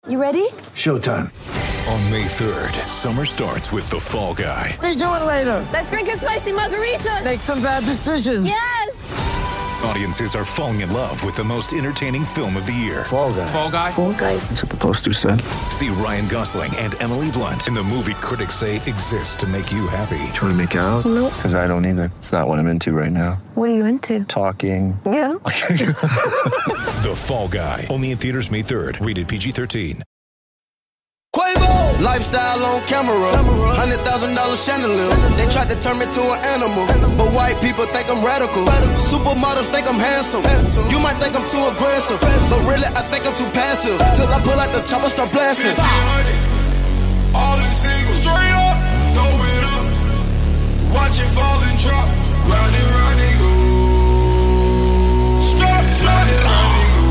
You ready? Showtime. On May 3rd, summer starts with The Fall Guy. Let's do it later. Let's drink a spicy margarita. Make some bad decisions. Yes! Audiences are falling in love with the most entertaining film of the year. Fall Guy. Fall Guy? Fall guy. That's what the poster said. See Ryan Gosling and Emily Blunt in the movie critics say exists to make you happy. Trying to make it out? Nope. Because I don't either. It's not what I'm into right now. What are you into? Talking. Yeah. The Fall Guy. Only in theaters May 3rd. Rated PG-13. Quavo! Lifestyle on camera. $100,000 chandelier. They tried to turn me to an animal. But white people think I'm radical. Supermodels think I'm handsome. You might think I'm too aggressive. But really, I think I'm too passive. Till I pull out the chopper, start blasting. All the singles. Straight up. Throw it up. Watch it fall and drop. Round and round and go. Strap it, round and go.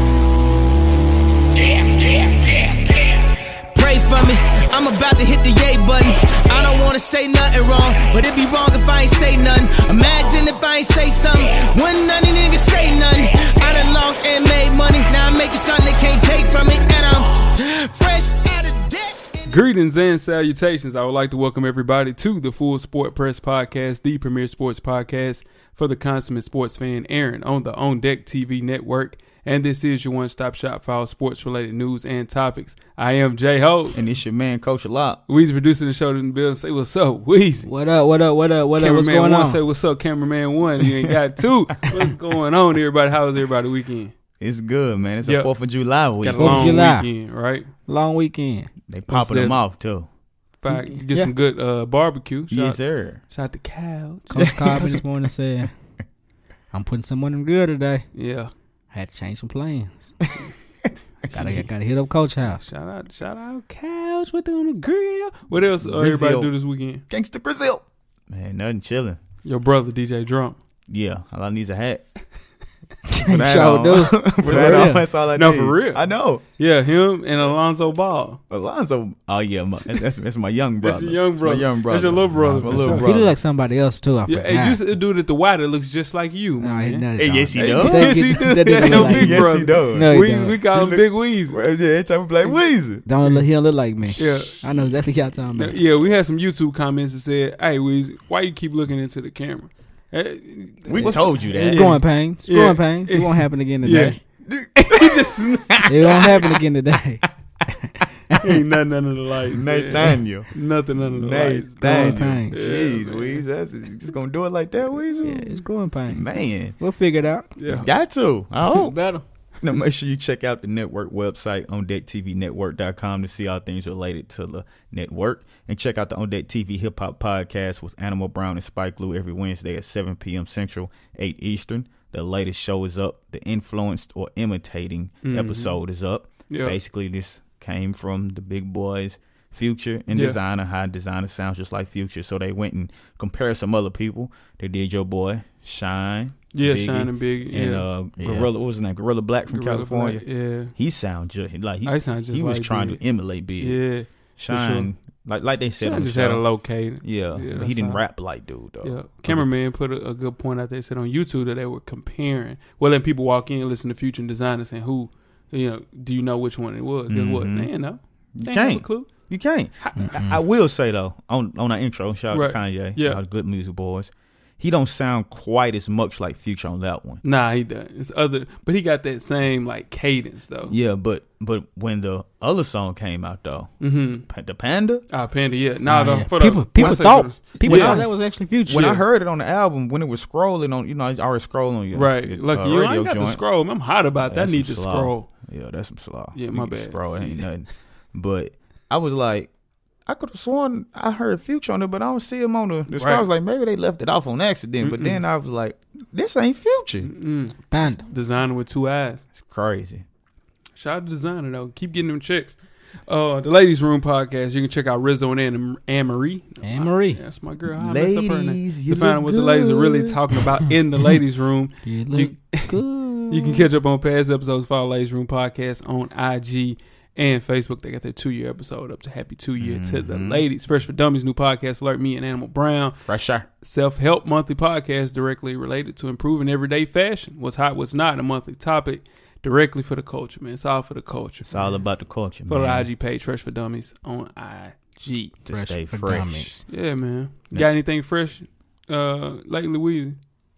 Pray for me, I'm about to hit the yay button. I don't wanna say nothing wrong, but it'd be wrong if I ain't say nothing. Imagine if I ain't say something, wouldn't none of niggas say nothing. I done lost and made money, now I'm making something they can't take from me, and I'm fresh out of debt. Greetings and salutations. I would like to welcome everybody to the Full Sport Press Podcast, the premier sports podcast for the consummate sports fan, Aaron, on the On Deck TV network. And this is your one-stop shop for all sports-related news and topics. I am Jay Ho. And it's your man, Coach Locke. Weezy producing the show in the building. Say what's up, Weezy. What up? What's Cameraman going one, on? say what's up, Cameraman one. You ain't got two. What's going on, everybody? How was everybody weekend? It's good, man. It's Yep. a 4th of July week. Got a 4th long of July. weekend, right? Long weekend. They popping that? them off, too. You get some good barbecue. Yes, sir. Shout out to Couch. Coach Cobb this morning said, I'm putting some on them grill today. Yeah. I had to change some plans. gotta hit up Coach House. Shout out Couch. What they on the grill? What else everybody do this weekend? Gangsta Brazil. Man, nothing chilling. Your brother, DJ Drum. Yeah, all I need is a hat. Sure do. That's all I need. No, for real. I know. Yeah, him and Alonzo Ball. Alonzo. Oh, yeah. That's my young brother. That's your young brother. My young brother. That's your little brother. My little He brother. look like somebody else too. I Yeah, forgot. hey, you a dude at the Y that looks just like you, No, man. he Yes, he Hey, does. yes, he does. That dude That's look your like big you. brother. Yes, he does. No, he we don't. call him He Big Weezy. Well, yeah, every time we play Weezy. He don't look like me. Yeah. I know exactly what y'all talking about. Yeah, we had some YouTube comments that said, "Hey, Weezy, why you keep looking into the camera?" We told you that. It's growing pains. It's Yeah. growing pains. It won't happen again today. Yeah. It won't happen again today. Ain't nothing under the lights. man. Nathaniel. Nothing under the lights. Growing Nathaniel. pains. Jeez, Yeah, Weezy. That's just going to do it like that, Weezy? Yeah, it's growing pains. Man. We'll figure it out. Yeah. Got to. I hope. Better. Now, make sure you check out the network website, OnDeckTVNetwork.com, to see all things related to the network. And check out the On Deck TV Hip Hop Podcast with Animal Brown and Spike Lee every Wednesday at 7 p.m. Central, 8 Eastern. The latest show is up. The Influenced or Imitating episode is up. Yeah. Basically, this came from the big boys, Future and Yeah. Designer. How Designer sounds just like Future. So they went and compared some other people. They did your boy, Shine. Yeah, Biggie, Shine and Big. and Gorilla, what was his name? Gorilla Black from Gorilla California. Black, yeah. He sound just like I sound just he was like trying Big. to emulate Big. Yeah. Shine, like they said Shine on the just show. had a low cadence. Yeah, but that's he didn't all. rap like dude though. Yeah, cameraman put a good point out there. Said on YouTube that they were comparing. Well, letting people walk in, listen to Future and Designer, saying who, do you know which one it was? Guess what? They ain't know. You They ain't have a can't. clue. You can't. I will say though, on our intro, shout out to Right. Kanye, Yeah. all the good music boys. He don't sound quite as much like Future on that one. Nah, he doesn't. It's other, but he got that same like cadence though. Yeah, but when the other song came out though, Mm-hmm. the Panda. Panda, yeah. Nah, though. Yeah. For People when I say thought for the- thought that was actually Future. When I heard it on the album, when it was scrolling on, I was already scrolling on your Right. Lucky you. I radio ain't got to joint. scroll. I'm hot about that. I That's need some to slaw. scroll. Yeah, that's some slaw. Yeah, You my can bad. Scroll, it ain't nothing. But I was like, I could have sworn I heard Future on it, but I don't see him on the scroll. I was like, maybe they left it off on accident. But then I was like, this ain't Future. Panda. Designer with two eyes. It's crazy. Shout out to Designer though. Keep getting them chicks. The Ladies Room podcast. You can check out Rizzo and Anne Marie. Anne Marie. Yeah, that's my girl. I messed up her name. Ladies, you To find out look what the ladies are really good. talking about in the Ladies Room. You look good. You can catch up on past episodes. Follow Ladies Room podcast on IG and Facebook. They got their 2-year episode up to happy 2 year to the ladies. Fresh for Dummies, new podcast, Alert Me and Animal Brown. Fresher. Self-help monthly podcast directly related to improving everyday fashion. What's hot, what's not, a monthly topic. directly for the culture, man. It's all for the culture. It's all about the culture, For man. the IG page, Fresh for Dummies on IG. To stay fresh. Yeah, man. Got anything fresh lately, Weezy?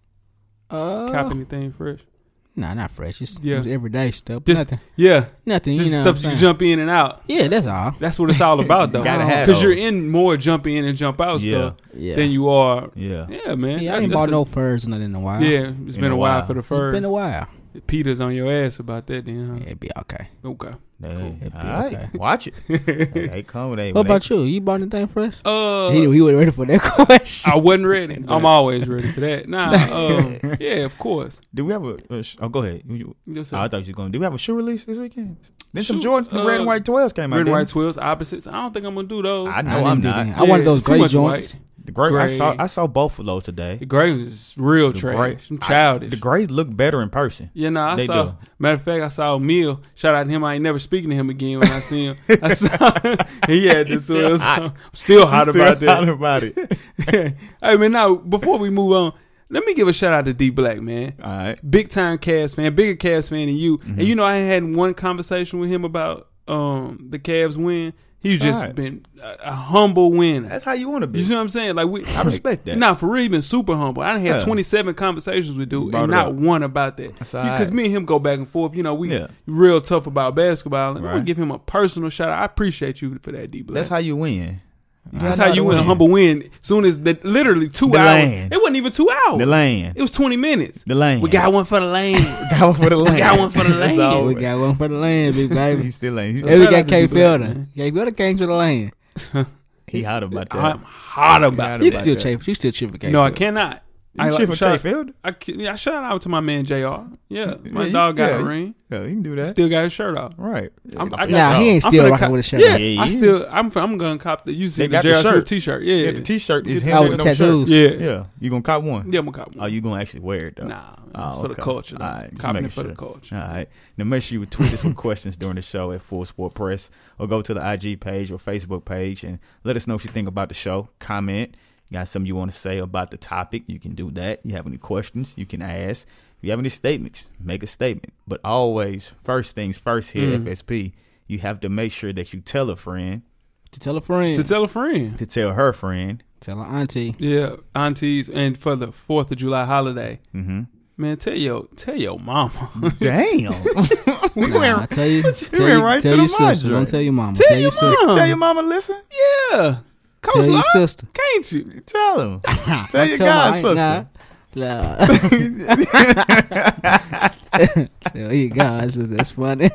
Cop anything fresh? Nah, not fresh. It's Yeah. everyday stuff. Just, Nothing. Yeah. Nothing. Just You know stuff what you I'm can saying? jump in and out. Yeah, that's all. That's what it's all about, though. Gotta have Because you're those. in more jump in and jump out stuff Yeah. than you are. Yeah. Yeah, man. Yeah, I ain't bought no furs or nothing in a while. Yeah, it's been a while for the It's first. been a while. Peter's on your ass about that, then. Huh? Yeah, it'd be okay. Okay. Hey, It'd be all right. okay. Watch it. They come. What about you? You bought anything fresh? You? He wasn't ready for that question. I wasn't ready. I'm always ready for that. Nah, yeah, of course. Do we have a? Go ahead. Yes, sir. I thought you was going. Do we have a shoe release this weekend? Then some Shoe, Jordans, the red and white 12s came out. Red and didn't white 12s, opposites. I don't think I'm gonna do those. I know I'm not. I wanted those it's too gray much joints. white. The gray. Gray. I saw both of those today. The gray is real The trash. gray- I'm childish. The grays look better in person. Yeah, no, I They saw. do. Matter of fact, I saw Mill. Shout out to him. I ain't never speaking to him again when I see him. I saw he had this. So I'm still hot about that. Hot about it. Hey man, now before we move on, let me give a shout out to D Black, man. All right. Big time Cavs fan, bigger Cavs fan than you. Mm-hmm. And you know, I had one conversation with him about the Cavs win. He's just Right. been a humble winner. That's how you want to be. You see what I'm saying? Like I respect that. Nah, for real, he been super humble. I done had Yeah. 27 conversations with dude, Brought and it not up. one about that. That's all Because right. me and him go back and forth. You know, we Yeah. real tough about basketball. And I want Right. to give him a personal shout out. I appreciate you for that, D Black. That's how you win. That's how you win a humble win. Soon as literally 2 The hours. land. It wasn't even 2 hours. The land. It was 20 minutes. The land. We got one for the lane. Got one for the land. got one for the That's land. all. We got one for the land, big He baby. still ain't. And we Shout out got to K D-Black, Fielder. man. K Fielder came to the land. He hot about that. I'm hot about He You it. can still chip. You still chip for K No, I Fielder. cannot. You chip for shout- K Fielder? I shout out to my man JR. Yeah, my Yeah, dog got yeah, a ring. Yeah, you can do that. Still got his shirt off. Right. Nah, he ain't I'm still finna rocking cop- with a shirt. Yeah, on. Yeah, I he still. is. I'm gonna cop the. You see They the got the J.R. Smith shirt. T-shirt. Yeah, Yeah, the T-shirt is him Oh, with with no tattoos. shirt. Yeah. Yeah. You gonna cop one? Yeah, I'm gonna cop one. Oh, you gonna actually wear it though? Nah, Oh, it's for the okay. culture. All right, just Copping making it for the sure. culture. All right. Now make sure you tweet us with questions during the show at Full Sport Press, or go to the IG page or Facebook page and let us know what you think about the show. Comment. You got something you want to say about the topic, you can do that. You have any questions, you can ask. If you have any statements, make a statement. But always, first things first here at FSP, you have to make sure that you tell a friend To tell a friend. To tell a friend. to tell her friend. Tell her auntie. Yeah, aunties, and for the 4th of July holiday, man, tell your mama. Damn. Nah, I tell you, right tell to your the sister. mind, Don't Dre. tell your mama. Tell Tell your your sister. mom. Tell your mama listen. Yeah, Coach Tell your Locke, sister. can't you? Tell him. Tell I your tell god my- sister. Nah. Tell your god sister. That's funny.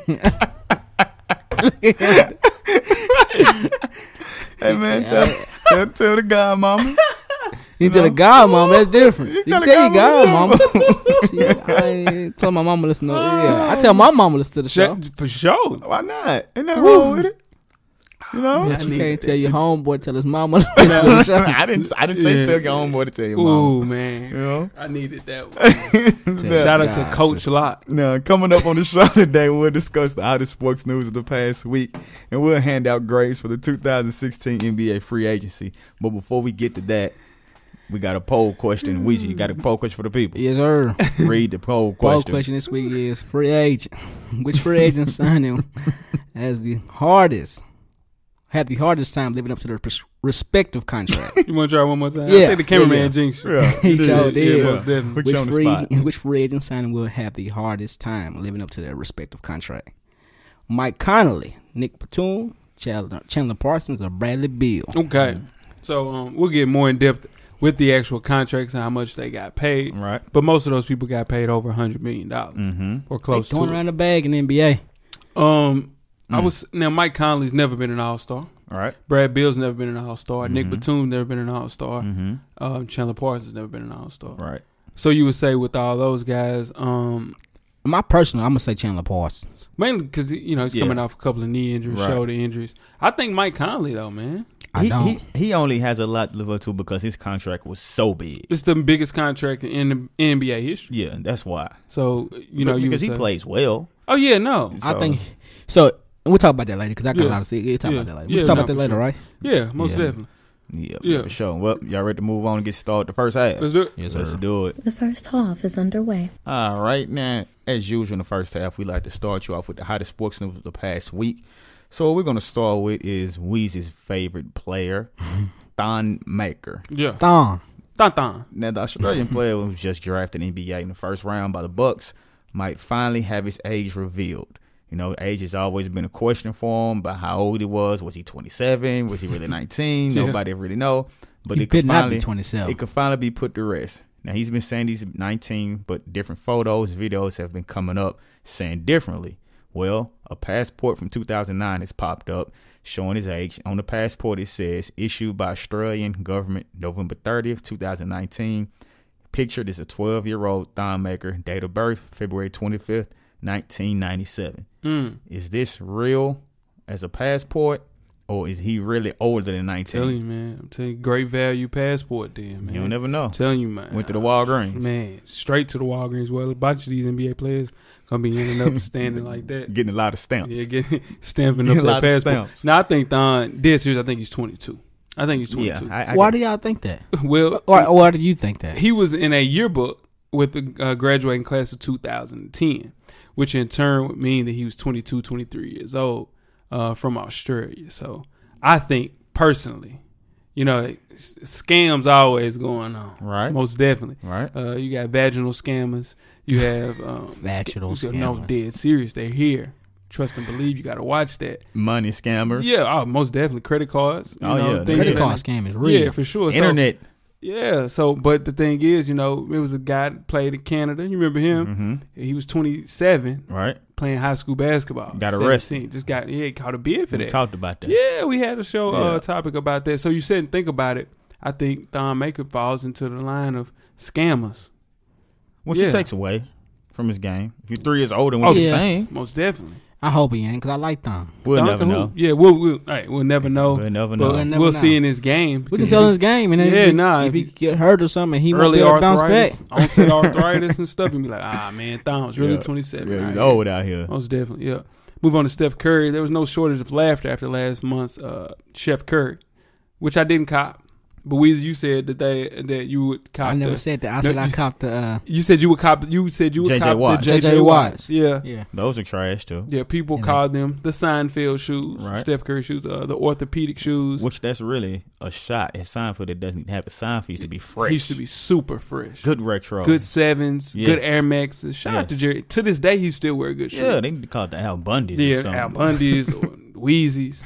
Hey man, tell the god mama. You tell the god mama, that's different. You tell tell the your god god mama. Yeah, I ain't tell my mama listen to yeah. I tell my mama listen to the show. For sure. Why not? Ain't nothing wrong with it. You know? But you need can't that. tell your homeboy tell his mama listen to the show. I didn't say Yeah. tell your homeboy to tell your mama. Ooh man, You know? I needed that one. Tell Shout your out to god Coach sister. Locke. Now, coming up on the show today, we'll discuss the hottest sports news of the past week, and we'll hand out grades for the 2016 NBA free agency. But before we get to that, we got a poll question. Weezy, you got a poll question for the people. Yes, sir. Read the poll Poll question. question this week is free agent. Which free agent signed him as the hardest time living up to their respective contract? You want to try one more time? Yeah. I think the cameraman Yeah. jinxed you. Yeah, He sure did. Yeah, most definitely. Put you on the spot. Which free agent signing will have the hardest time living up to their respective contract? Mike Conley, Nick Batum, Chandler Parsons, or Bradley Beal? Okay, so we'll get more in depth with the actual contracts and how much they got paid. Right. But most of those people got paid over $100 million or They close throwing to around the bag in the NBA. it. Now Mike Conley's never been an All-Star. All right. Brad Beal's never been an All-Star. Nick Batum's never been an All-Star. Chandler Parsons never been an All-Star. Right. So you would say with all those guys, My personal, I'm gonna say Chandler Parsons. mainly because he's Yeah. coming off a couple of knee injuries, Right. shoulder injuries. I think Mike Conley though, man, He only has a lot to live up to because his contract was so big. it's the biggest contract in the NBA history. Yeah, that's why. So you know, because would he say- plays well. Oh yeah, no, I So- think so. We'll talk about that later because I got Yeah. a lot to say. We'll talk Yeah. about that later. Yeah, We'll talk no, about that for later, sure. right? yeah, most Yeah. definitely. Yeah, for sure. Well, y'all ready to move on and get started the first half? Let's do it. Yes, let's do it. The first half is underway. All right, now, as usual in the first half, we like to start you off with the hottest sports news of the past week. So what we're going to start with is Weezy's favorite player, Thon Maker. Yeah. Thon. Now, the Australian player who was just drafted in the NBA in the first round by the Bucks might finally have his age revealed. You know, age has always been a question for him about how old he was. Was he 27? Was he really 19? Yeah. Nobody really know. But He it could could not finally be 27. It could finally be put to rest. Now, he's been saying he's 19, but different photos, videos have been coming up saying differently. Well, a passport from 2009 has popped up showing his age. On the passport, it says, issued by Australian government November 30th, 2019. Pictured is a 12-year-old Thon Maker, date of birth, February 25th, 1997. Is this real as a passport, or is he really older than 19? I'm telling you, man. I'm telling you, great value passport then, man. You'll never know. I'm telling you, man. Went to the Walgreens. Man, straight to the Walgreens. Well, a bunch of these NBA players going to be ending up standing like that. Getting a lot of stamps. Yeah, stamping Getting up a that lot of passport. stamps. Now, I think Thon, dead serious, I think he's 22. I think he's 22. Yeah, Why do y'all think that? Well, Or why do you think that? he was in a yearbook with the graduating class of 2010, which in turn would mean that he was 22, 23 years old from Australia. So I think personally, you know, scams always going on. Right. Most definitely. Right. You got vaginal scammers. You have Vaginal No, scammers. dead serious. They're here. Trust and believe. You got to watch that. Money scammers. Yeah, most definitely. Credit cards. You know, yeah. things Credit of card that- scam is real. Yeah, for sure. So, Internet. yeah, so but the thing is, you know, it was a guy that played in Canada. You remember him? Mm-hmm. He was 27, Right. playing high school basketball. Got arrested. 17. Just got caught a bid for We that. talked about that. Yeah, we had a show Yeah. topic about that. So you said and think about it. I think Thon Maker falls into the line of scammers. Which Yeah. it takes away from his game. If you're 3 years older than what Oh, you're yeah. saying, Most definitely. I hope he ain't, because I like Thon. we'll Thon never Cahoon. know. Yeah, we'll never know. We'll never But know. We'll never we'll know. see in his game. We can because tell if his game, and then Yeah, nah, if he if get hurt or something, he early won't be able to bounce back. arthritis, onset arthritis and stuff, and be like, man, Thon's really Yeah. 27. Yeah, right he's here. old out here. Most definitely, yeah. Move on to Steph Curry. There was no shortage of laughter after last month's Chef Curry, which I didn't cop. But Weezy, you said that you would cop. I never the, said that. I No, said I you- copped the. You said you would cop. You said you would J.J. cop Watts. the J.J. Watts. Yeah. Yeah. Those are trash, too. Yeah, people Yeah. called them the Seinfeld shoes, Right. Steph Curry shoes, the orthopedic shoes. Which that's really a shot at Seinfeld that doesn't even have a Seinfeld. He used to be fresh. He used to be super fresh. good retro. Good sevens, Yes. good Air Maxes. Shout out to Yes. Jerry. To this day, he still wear good shoes. Yeah, they need to call it the Al Bundy. Yeah, Al Bundy's or Wheezy's.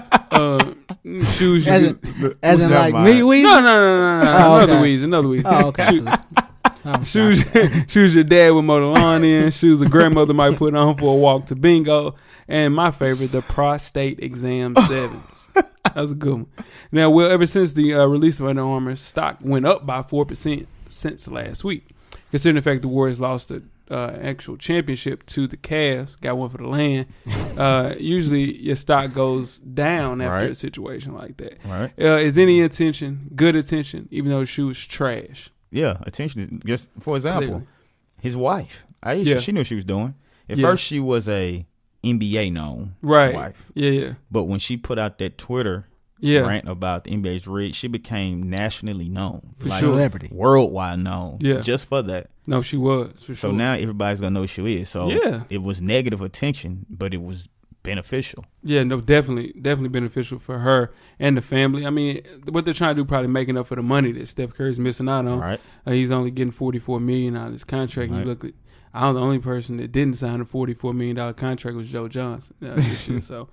Shoes you As in, can- as in that like mine? me, Weezy? No. Oh, Another okay. Weezy, another Weezy. Oh, okay. Shoes, I'm shoes, sorry. shoes your dad would mow the lawn in. Shoes a grandmother might put on for a walk to bingo. And my favorite, the prostate exam sevens. That was a good one. Now, well, ever since the release of Under Armour, stock went up by 4% since last week. Considering the fact the Warriors lost the actual championship to the Cavs, got one for the land. Usually, your stock goes down after Right. a situation like that. Right. Is any attention good attention, even though the shoe is trash? Yeah, attention. Just for example, Clearly. his wife, Aisha, Yeah. she knew what she was doing. At Yeah. first, she was a NBA known Right. wife. Yeah. But when she put out that Twitter Yeah. rant about the NBA's rigged, she became nationally known. For like sure. Celebrity. Worldwide known. Yeah. Just for that. No, she was. For So sure. now everybody's going to know who she is. So Yeah. it was negative attention, but it was beneficial. Yeah, no, definitely beneficial for her and the family. I mean, what they're trying to do probably making up for the money that Steph Curry's missing out on. Right. He's only getting $44 million out of his contract. And Right. you look at, I don't know, the only person that didn't sign a $44 million contract was Joe Johnson. So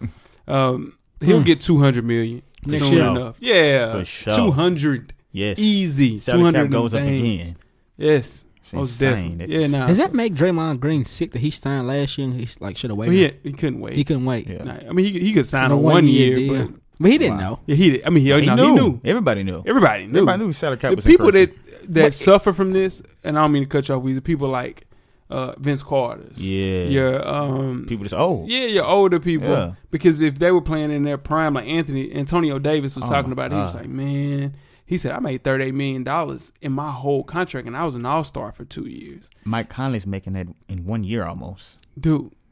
he'll get $200 million Next soon year. enough. Yeah, For sure. 200 Yes. easy. Salary 200 cap goes up things. again. Yes, It's most insane. definitely. Yeah, nah. Does that make Draymond Green sick that he signed last year and he like should have Well, waited? he couldn't wait. He couldn't wait. Yeah. Nah, I mean, he could sign On a a 1 year, deal. but But he didn't Wow. know. yeah, he did. I mean, he He knew. Everybody knew. Everybody knew. Everybody knew his salary cap The was people that increasing. suffer from this, and I don't mean to cut you off, Weezy, people like Vince Carter's. Yeah. Your People just, oh. yeah, your older people. Yeah. Because if they were playing in their prime, like Antonio Davis was Oh, talking my about it, he was God. like, man, he said, I made $38 million in my whole contract, and I was an all-star for 2 years. Mike Conley's making that in 1 year almost. Dude,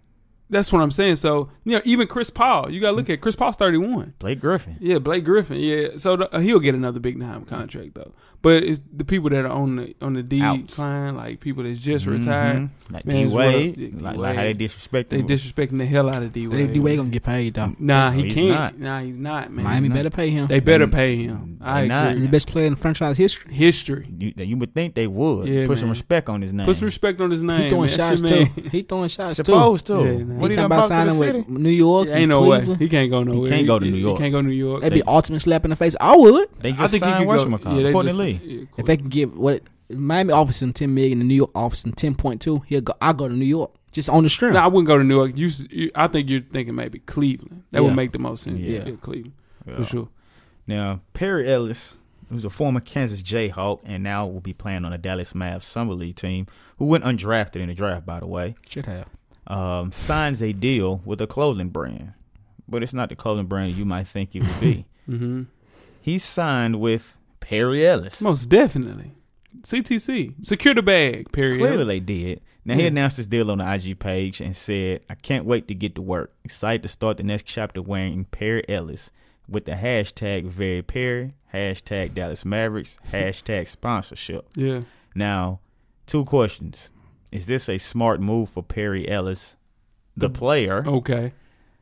That's what I'm saying. So, even Chris Paul, you got to look at Chris Paul's 31. Blake Griffin. Yeah, Blake Griffin. Yeah, so he'll get another big time contract though. But it's the people that are on the decline, like people that's just retired, like man, D-Wade, like how they disrespect him. They disrespecting the hell out of D-Wade. D-Wade gonna get paid though. Nah, he he's can't. not. Nah, he's not, man. Miami better pay him. They better pay him. I not. agree. The best player in franchise history. You would think they would. Yeah, Put some man. respect on his name. Put some respect on his name. He throwing man. shots That's your too. man. He throwing shots Supposed too. to. Yeah, nah. What He he talking done about brought to the signing city? with New York. Ain't and no way. Cleveland. He can't go nowhere. can't go to New York. He can't go to New York. That'd be ultimate slap in the face. I would. They I just think he signed could go. whatchamacallit, Courtney Lee. Yeah, If they can give what Miami offers him $10 million, the New York offers him 10.2, I'll go to New York just on the strength. No, I wouldn't go to New York. I think you're thinking maybe Cleveland. That Yeah. would make the most sense. Yeah. Yeah, Cleveland Yeah. for sure. Now, Perry Ellis, who's a former Kansas Jayhawk and now will be playing on the Dallas Mavs Summer League team, who went undrafted in the draft, by the way, Should have. signs a deal with a clothing brand. But it's not the clothing brand you might think it would be. Mm-hmm. He signed with Perry Ellis. Most definitely. CTC. Secure the bag, Perry. Clearly Ellis. they did. Now, he announced his deal on the IG page and said, I can't wait to get to work. Excited to start the next chapter wearing Perry Ellis with the hashtag Very Perry, hashtag Dallas Mavericks, hashtag sponsorship. Yeah. Now, 2 questions. Is this a smart move for Perry Ellis, the player? Okay.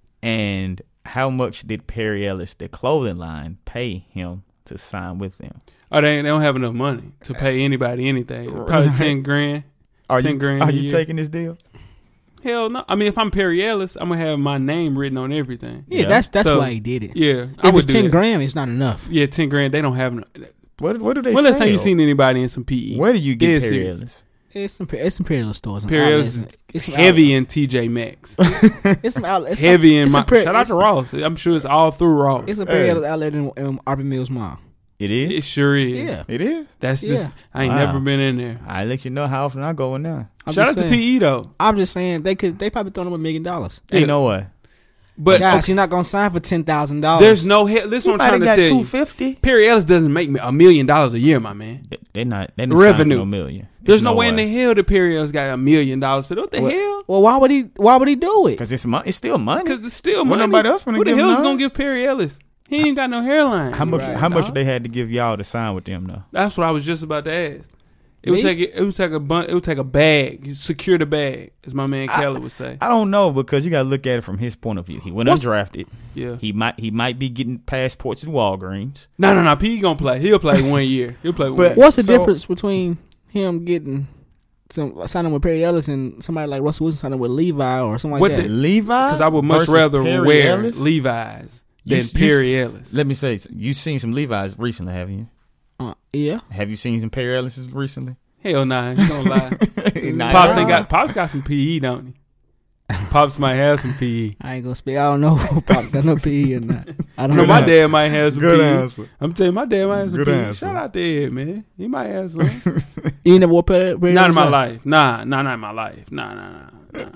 And how much did Perry Ellis, the clothing line, pay him to sign with them? Oh, they don't have enough money to pay anybody anything. Probably 10 grand. Are 10 you, grand are a you year. taking this deal? Hell no. I mean, if I'm Perry Ellis, I'm gonna have my name written on everything. Yeah, Yeah. that's So, why he did it. Yeah, I If would it's do 10 that. grand, it's not enough. Yeah, 10 grand. They don't have. What do they When last time you sell? seen anybody in some PE? Where do you get Dead Perry serious. Ellis? It's some Perry stores. and Perry outlets. Ellis is It's some heavy in TJ Maxx. It's some outlets. Heavy in my. Perry- Shout out to Ross. I'm sure it's all through Ross. It's a Perry Hey. Ellis outlet in RB Mills Mall. It is? It sure is. Yeah. It is? That's Yeah. just. I ain't Wow. never been in there. I let you know how often I go in there. I'm Shout out just to saying. PE though. I'm just saying they probably throw him $1 million. Ain't no way. But Guys, okay, you're not gonna sign for $10,000. there's no hell. This is what I'm trying to tell you. $250. Perry Ellis doesn't make me $1 million a year, my man. They're not Revenue. revenue. No million. There's no way in the hell that Perry Ellis got $1 million for that. What the hell? Well, why would he do it? Because it's money. It's still money. Because it's still What money. nobody else finna Who the give hell him is none? gonna give Perry Ellis? He ain't got no hairline. How much? Right, how much dog. they had to give y'all to sign with them though? That's what I was just about to ask. It Me? would take it would take a bag. You secure the bag, as my man Kelly would say. I don't know because you got to look at it from his point of view. He went undrafted. Yeah. He might be getting passports at Walgreens. No. P gonna play. He'll play 1 year. He'll play 1 year. What's the So- difference between him getting signing with Perry Ellis and somebody like Russell Wilson signing with Levi or something What like that? Levi? Because I would much versus rather Perry wear Ellis? Levi's You- than you- Perry Ellis. Let me say, you seen some Levi's recently, haven't you? Yeah. Have you seen some Perry Ellis's recently? Hell nah, you don't lie. Nah, Pops nah. ain't got. Pops got some PE, don't he? Pops might have some PE. I ain't gonna speak. I don't know who Pop's got no PE or not. I don't No, know. my dad might have some Good PE. answer. I'm telling you, my dad might have some Good PE. answer. Shout out to Ed, man. He might have some. You ain't never wore Perry Not Ellis in my out? life. Nah, not in my life. Nah.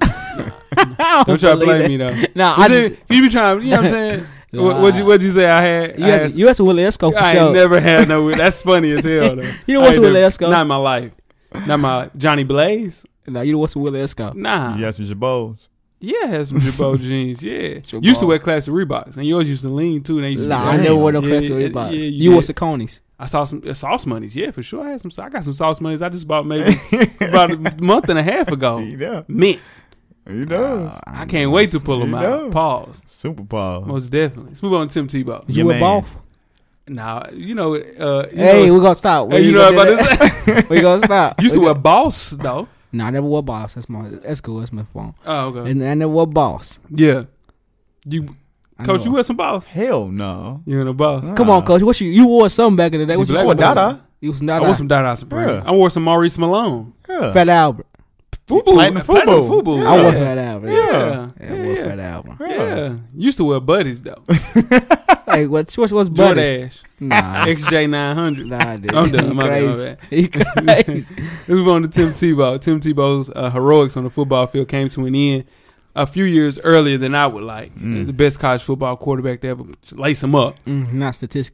I Don't try to believe blame that. me though. Nah, You I see, just, you be trying. You know what I'm saying? Nah. What'd you say? I had. you had some Willie Esco for I sure. ain't never had no. That's funny as hell though. You know I what's ain't with never- Esco? Not in my life. Not my life. Johnny Blaze. Nah, you know what's Willie Esco? Nah. You got some Jabos. Yeah, I had some Jabot jeans. Yeah, Jabot. used to wear classic Reeboks, and yours used to lean too. And they used to Nah, be I like, never wore no yeah, classic yeah, Reeboks. yeah, You wore did. Saucony's. I saw some sauce monies. Yeah, for sure. I had some. I got some sauce monies. I just bought maybe about a month and a half ago. You know. Mint. You know. I can't wait to pull them You out. know. Pause. Super Paul. Most definitely. Let's move on to Tim Tebow. Did Your you wear man. both? Nah, you know. Hey, know, we're gonna stop. hey, you know what I'm about to say? We gonna stop. Used to We wear go- Boss though. Nah, I never wore boss. That's cool. That's my phone. Oh, okay. And I never wore boss. Yeah. You, I Coach, know. you wear some Boss. Hell no. You in a Boss. Come on, coach. What you wore something back in the day? What you black wore? boy. Dada. You was I not wore some Dada Supreme. Yeah. I wore some Maurice Malone. Yeah. Fat Albert. Fubu. Platinum Fubu. I wore Yeah. Fat Albert. Yeah. I wore Fat Albert. Yeah. Used to wear buddies though. Hey, what's buddies? Jordache. Nah, XJ900. nah, dude. I'm done. He My crazy. bad. He crazy. Let's move on to Tim Tebow. Tim Tebow's heroics on the football field came to an end a few years earlier than I would like. The best college football quarterback to ever lace him up. Not statistically.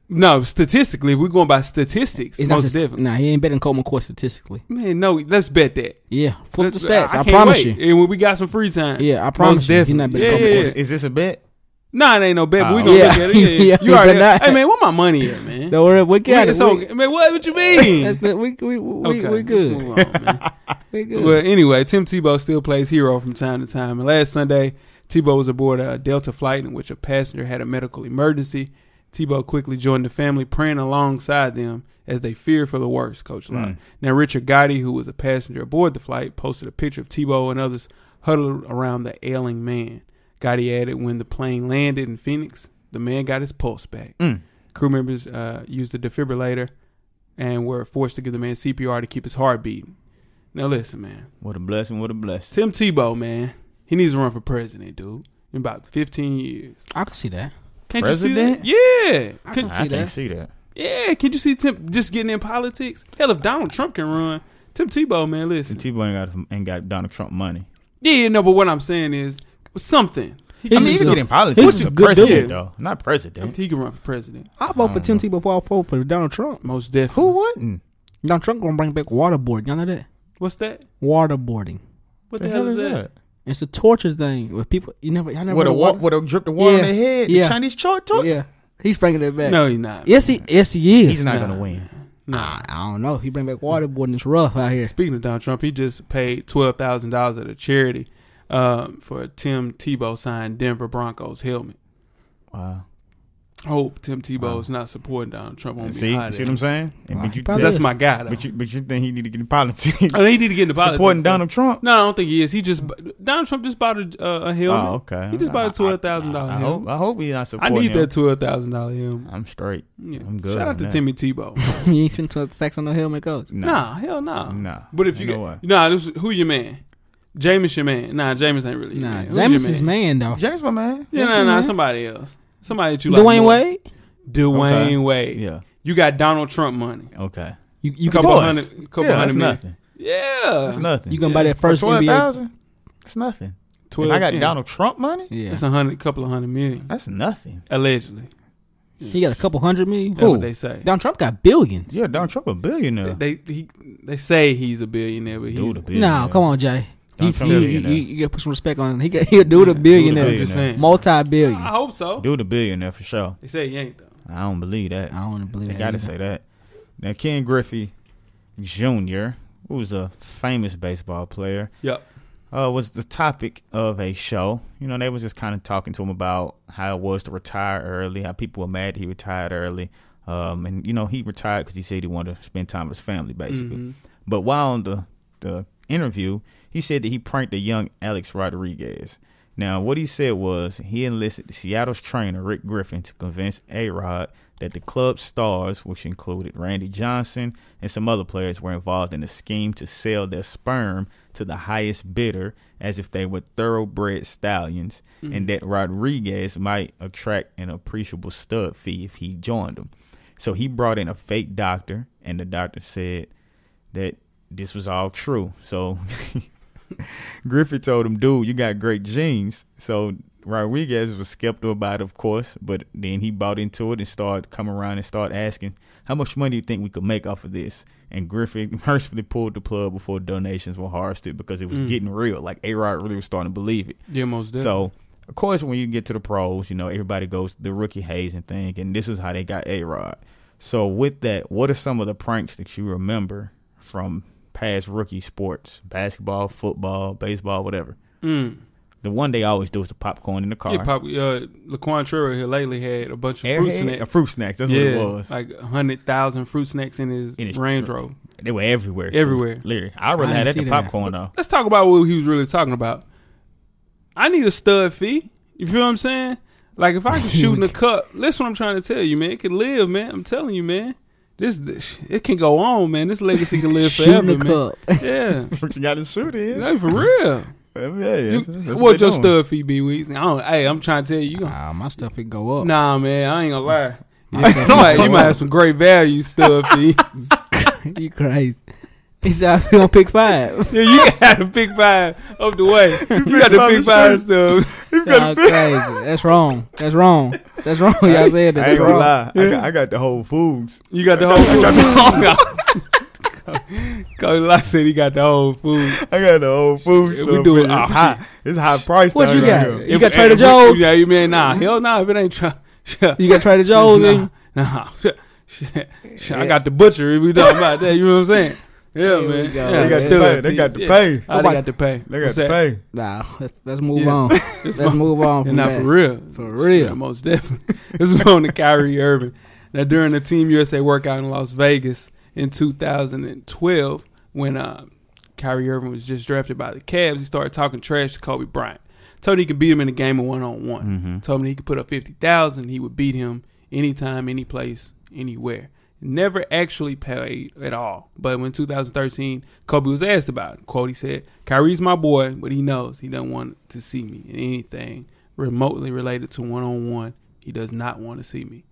No, statistically, if we're going by statistics, most definitely. Nah, he ain't better than Colt McCoy statistically. Man, no, let's bet that. Yeah, flip the stats. I can't promise wait. you. And when we got some free time. Yeah, I promise you. He's not better than Colt McCoy. Is this a bet? Nah, it ain't no bet, but we gonna look at it. Yeah. You already. Hey man, where my money at, man? Don't worry, we got it. Man, what you mean? We good. Move on, man. We good. Well, anyway, Tim Tebow still plays hero from time to time. And last Sunday, Tebow was aboard a Delta flight in which a passenger had a medical emergency. Tebow quickly joined the family, praying alongside them as they feared for the worst, Coach Lott. Now, Richard Gotti, who was a passenger aboard the flight, posted a picture of Tebow and others huddled around the ailing man. Gotti added, when the plane landed in Phoenix, the man got his pulse back. Crew members used a defibrillator and were forced to give the man CPR to keep his heart beating. Now, listen, man. What a blessing, what a blessing. Tim Tebow, man, he needs to run for president, dude, in about 15 years. I can see that. Can't President? you see that? Yeah. I can't see that. Yeah, can you see Tim just getting in politics? Hell, if Donald Trump can run, Tim Tebow, man, listen. Tebow ain't got Donald Trump money. Yeah, no, but what I'm saying is something. He can get in politics. He's a president, though. Not president. He can run for president. I vote for Tim Tebow before I vote for Donald Trump. Most definitely. Who wouldn't? Donald Trump gonna bring back waterboarding. Y'all know that? What's that? Waterboarding. What the hell is that? It's a torture thing with people. Y'all never with a drip the water on their head. Yeah. The Chinese torture. Yeah, he's bringing it back. No, he's not. Yes, he is. He's not gonna win. Nah, I don't know. He bring back waterboarding. It's rough out here. Speaking of Donald Trump, he just paid $12,000 at a charity for a Tim Tebow signed Denver Broncos helmet. Wow. I hope Tim Tebow is not supporting Donald Trump. See what I'm saying? That's my guy, though. But you think he need to get in politics? He need to get into politics. Supporting Donald Trump? No, I don't think he is. Donald Trump just bought a helmet. Oh, okay. He just bought a $12,000 helmet. I hope he's not supporting I need him. that $12,000 helmet. I'm straight. Yeah. I'm good. Shout out to Timmy Tebow. You ain't spent 12 sacks on no helmet, coach? Nah, hell no. Nah. But if who your man? Jameis your man. Nah, Jameis ain't really your man. Jameis is man, though. Jameis my man. Yeah, nah, somebody else. Somebody that you like. Dwayne Wade? Dwayne Wade. Yeah. You got Donald Trump money. Okay. You couple hundred that's million. nothing. Yeah. That's nothing. You gonna buy that first for NBA? $12,000? That's nothing. If I got Donald Trump money? Yeah. It's couple of $100 million. That's nothing. Allegedly. He got a couple $100 million? That's what they say. Donald Trump got billions. Yeah, Donald Trump a billionaire. They say he's a billionaire, but he's a billionaire. No, come on, Jay. You gotta put some respect on him. He'll do the billionaire. Just saying. Multi-billion. I hope so. Do the billionaire for sure. They say he ain't though. I don't believe that. I don't believe that. They gotta say that. Now, Ken Griffey Jr., who's a famous baseball player, was the topic of a show. You know, they was just kind of talking to him about how it was to retire early, how people were mad he retired early. And, you know, he retired because he said he wanted to spend time with his family, basically. Mm-hmm. But while on the interview, he said that he pranked a young Alex Rodriguez. Now, what he said was he enlisted Seattle's trainer, Rick Griffin, to convince A-Rod that the club's stars, which included Randy Johnson and some other players, were involved in a scheme to sell their sperm to the highest bidder as if they were thoroughbred stallions, and that Rodriguez might attract an appreciable stud fee if he joined them. So he brought in a fake doctor, and the doctor said that this was all true. So Griffith told him, dude, you got great genes. So Rodriguez was skeptical about it, of course, but then he bought into it and started coming around and started asking, how much money do you think we could make off of this? And Griffith mercifully pulled the plug before donations were harvested because it was getting real. Like, A-Rod really was starting to believe it. Yeah, most definitely. So, of course, when you get to the pros, you know, everybody goes the rookie hazing thing, and this is how they got A-Rod. So with that, what are some of the pranks that you remember from past rookie sports, basketball, football, baseball, whatever? The one they always do is the popcorn in the car. Yeah, Laquan Trejo here lately had a bunch of fruit snacks. Fruit snacks, that's what it was. Like 100,000 fruit snacks in his Range Rover. They were everywhere. Literally. I really had that the popcorn though. Let's talk about what he was really talking about. I need a stud fee. You feel what I'm saying? Like if I can shoot in the cup, listen what I'm trying to tell you, man. It can live, man. I'm telling you, man. This it can go on, man. This legacy can live forever, man. Cup. Yeah. That's what you got to shoot in. Like, for real. Yeah, What's your stud fee be, Weeks? Hey, I'm trying to tell you. My stuff it go up. Nah, man, I ain't gonna lie. You might have some great value stud fee. You crazy. He said we gonna pick 5. Yeah, you got to pick 5 up the way. You got to pick 5 stuff. Y'all crazy. That's wrong. Y'all said that. I That's ain't gonna wrong. lie. I got the Whole Foods. You got the whole food. Cody Locke said he got the whole food. I got the Whole Foods. Yeah, stuff, we do it man. It's opposite. high. It's high price. What down you here. got? You got Trader Joe's? Yeah, you mean hell no. If it ain't You got Trader Joe's? Nah. I got the butcher. If we talking about that, you know what I'm saying? Yeah, Here we man. go. Yeah, They got to still- pay. They got to yeah. pay. Oh, they got to pay. They got What's to that? pay. Nah, let's move Yeah. on. Let's move on from And not that. for real. For real. Yeah, most definitely. This is on to Kyrie Irving. Now, during the Team USA workout in Las Vegas in 2012, when Kyrie Irving was just drafted by the Cavs, he started talking trash to Kobe Bryant. Told him he could beat him in a game of one-on-one. Mm-hmm. Told him he could put up 50,000. He would beat him anytime, any place, anywhere. Never actually played at all. But when 2013, Kobe was asked about it. Quote, he said, Kyrie's my boy, but he knows he doesn't want to see me in anything remotely related to one-on-one. He does not want to see me.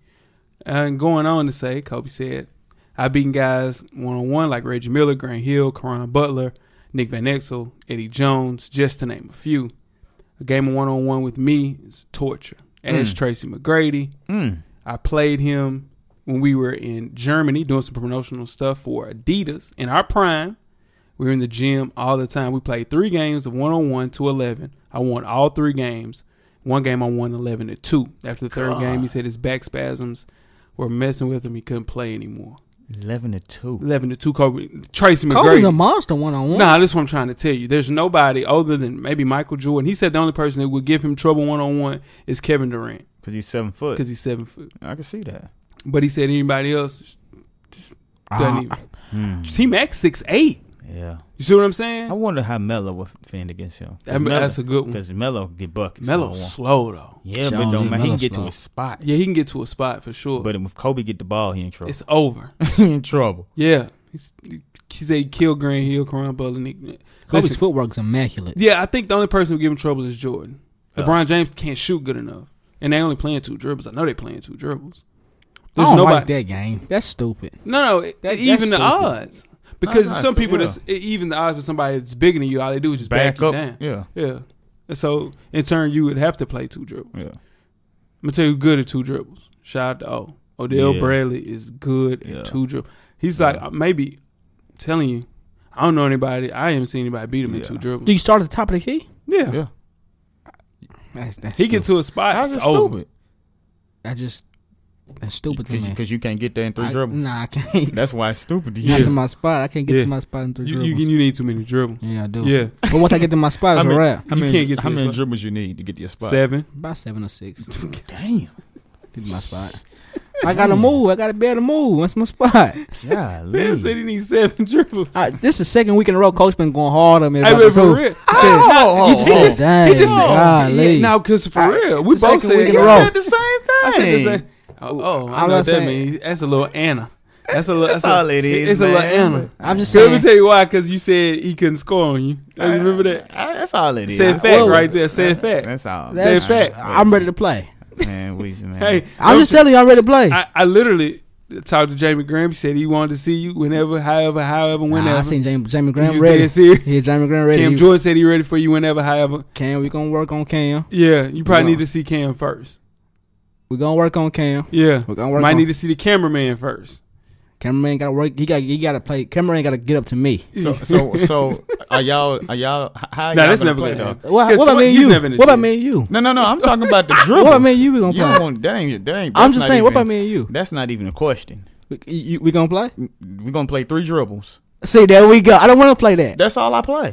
And going on to say, Kobe said, I've beaten guys one-on-one like Reggie Miller, Grant Hill, Caron Butler, Nick Van Exel, Eddie Jones, just to name a few. A game of one-on-one with me is torture. Ask Tracy McGrady. I played him when we were in Germany doing some promotional stuff for Adidas in our prime. We were in the gym all the time. We played 3 games of 1-on-1 to 11. I won all 3 games. One game I won 11-2. After the third game, he said his back spasms were messing with him. He couldn't play anymore. 11-2. 11-2. Kobe. Tracy McGrady. Kobe's a monster one-on-one. Nah, this is what I'm trying to tell you. There's nobody other than maybe Michael Jordan. He said the only person that would give him trouble one-on-one is Kevin Durant Because he's 7 foot. because he's 7 foot. I can see that. But he said anybody else just doesn't even. T-Mac 6'8". Yeah. You see what I'm saying? I wonder how Melo would fend against him. That's a good one. Because Melo get buckets. Melo's slow, though. Yeah, Sean but Lee, man, he can Melo's get slow. to his spot. Yeah, he can get to a spot for sure. But if Kobe get the ball, he in trouble. It's over. he in trouble. Yeah. He said he killed Grant Hill, Caron Butler, Nick. Kobe's Listen, footwork's immaculate. yeah, I think the only person who give him trouble is Jordan. Yeah. LeBron James can't shoot good enough. And they only playing 2 dribbles. I know they playing 2 dribbles. I don't like that game. That's stupid. No, That's even the stupid. odds. Because That's some not people, stupid, even the odds for somebody that's bigger than you, all they do is just back you up. down. Yeah. Yeah. And so, in turn, you would have to play 2 dribbles. Yeah. I'm going to tell you who good at 2 dribbles. Shout out to O. Odell Yeah. Bradley is good Yeah. at 2 dribbles. He's like, maybe, I'm telling you, I don't know anybody. I haven't seen anybody beat him in 2 dribbles. Do you start at the top of the key? Yeah. Yeah. That's He get stupid. to a spot. How's it it's over. stupid? That's stupid to me. Because you can't get there in 3 dribbles. Nah, I can't. That's why it's stupid to Not you. to my spot. I can't get Yeah. to my spot in 3 You dribbles. need too many dribbles. Yeah, I do. Yeah. But once I get to my spot, it's a wrap. How You many, can't get to how your many spot. dribbles you need to get to your spot? 7. About 7 or 6. Damn. Get to my spot. I gotta move. I gotta be able to move. That's my spot. Man Yeah, said he needs 7 dribbles. This is the second week in a row. Coach been going hard on me. Hey, About but this for whole- real. You just said, dang, He just said, golly. now, because for real, we the both second week said in a row. said the same thing. I said the same. Oh, I I'm know not what that saying- means. That's a little Anna. That's a little. That's all it is, It's a man. little Anna. I'm just So let me saying. tell you why. Because you said he couldn't score on you. You remember that? That's all it is. Said fact right there. Said fact. That's all. That's fact. I'm ready to play. Man, man. Hey, I'm just telling you, I'm ready to play. I literally talked to Jamie Graham. He said he wanted to see you whenever, however, whenever. Nah, I seen Jamie You Graham was ready. dead serious? Yeah, Jamie Graham ready. Cam Jordan said he ready for you whenever, however. Cam, we gonna work on Cam. Yeah, you probably Yeah. need to see Cam first. We gonna work on Cam. Yeah, We're gonna work might on- need to see the cameraman first. Cameraman gotta work. He gotta play. Cameraman gotta get up to me. So are y'all how Nah, y'all that's gonna never play gonna though? happen. What Guess about me and He's you? never in the What about gym. me and you? No, I'm talking about the dribbles. What about me and you? We gonna You play. don't want that ain't. I'm that's just not saying. What even- about me and you? That's not even a question. We gonna play? We're gonna play 3 dribbles. See, there we go. I don't want to play that. That's all I play.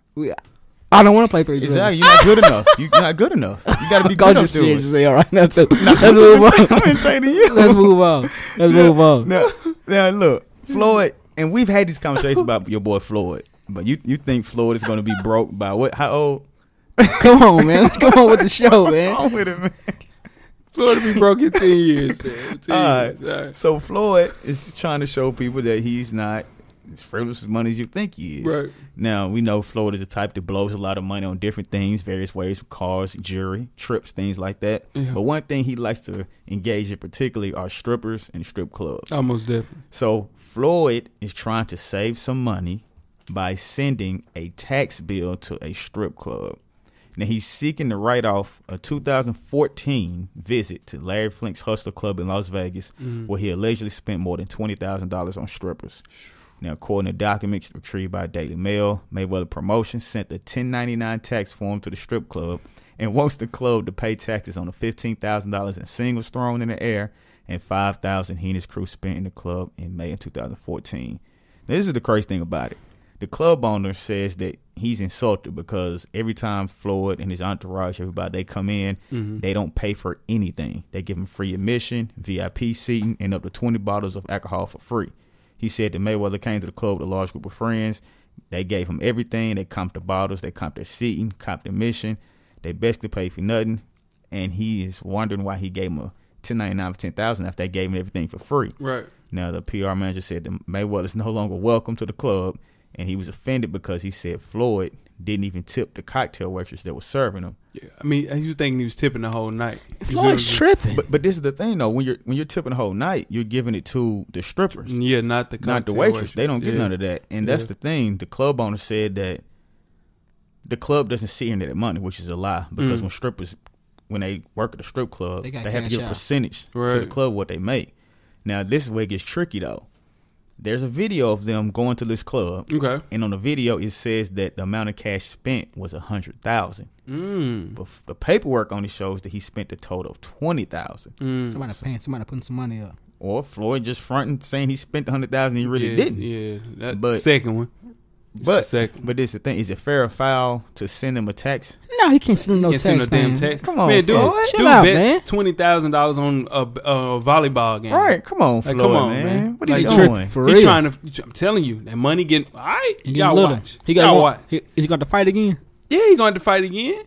I don't want to play 3 dribbles. Exactly. You're not good enough. You're not good enough. You gotta be Coach good is enough to serious it. as hell right now too. Let's move on. I'm entertaining you. Let's move on. Let's move on. Now look, Floyd, and we've had this conversation about your boy Floyd, but you think Floyd is going to be broke by what? How old? Come on, man. Let's go on with the show, man. Come on with it, man. Florida be broke in 10 years, man. 10 All years. right. All right. So Floyd is trying to show people that he's not as frivolous as money as you think he is. Right. Now, we know Floyd is the type that blows a lot of money on different things, various ways, cars, jewelry, trips, things like that. Yeah. But one thing he likes to engage in particularly are strippers and strip clubs. Almost definitely. So Floyd is trying to save some money by sending a tax bill to a strip club. Now, he's seeking to write off a 2014 visit to Larry Flink's Hustler Club in Las Vegas, where he allegedly spent more than $20,000 on strippers. Now, according to documents retrieved by Daily Mail, Mayweather Promotions sent the 1099 tax form to the strip club and wants the club to pay taxes on the $15,000 in singles thrown in the air and $5,000 he and his crew spent in the club in May of 2014. Now, this is the crazy thing about it. The club owner says that he's insulted because every time Floyd and his entourage, everybody, they come in, they don't pay for anything. They give him free admission, VIP seating, and up to 20 bottles of alcohol for free. He said that Mayweather came to the club with a large group of friends. They gave him everything. They comped the bottles. They comped their seating, comped admission. They basically paid for nothing. And he is wondering why he gave him a $10.99 for $10,000 after they gave him everything for free. Right. Now, the PR manager said that Mayweather is no longer welcome to the club. And he was offended because he said Floyd didn't even tip the cocktail waitress that was serving him. Yeah, I mean, he was thinking he was tipping the whole night. Floyd's tripping. But this is the thing though, when you're tipping the whole night, you're giving it to the strippers. Yeah, not the waitress. They don't get none of that. And that's the thing. The club owner said that the club doesn't see any of that money, which is a lie. Because when strippers, when they work at the strip club, they have to get a percentage to the club what they make. Now this is where it gets tricky though. There's a video of them going to this club. Okay. And on the video, it says that the amount of cash spent was $100,000. But the paperwork only shows that he spent a total of $20,000. Somebody putting some money up. Or Floyd just fronting saying he spent $100,000 and he really didn't. Yeah, that's the second one. But this is the thing. Is it fair or foul to send him a tax? No, he can't send him no text. Send no damn text. Come on, man, dude, chill out, man. $20,000 on a volleyball game. Right, come on, Floyd, come on, man. What are like, you doing? For real. He trying to. I'm telling you, that money getting. All right, y'all watch. Y'all watch. Is he going to fight again? Yeah, he going to fight again.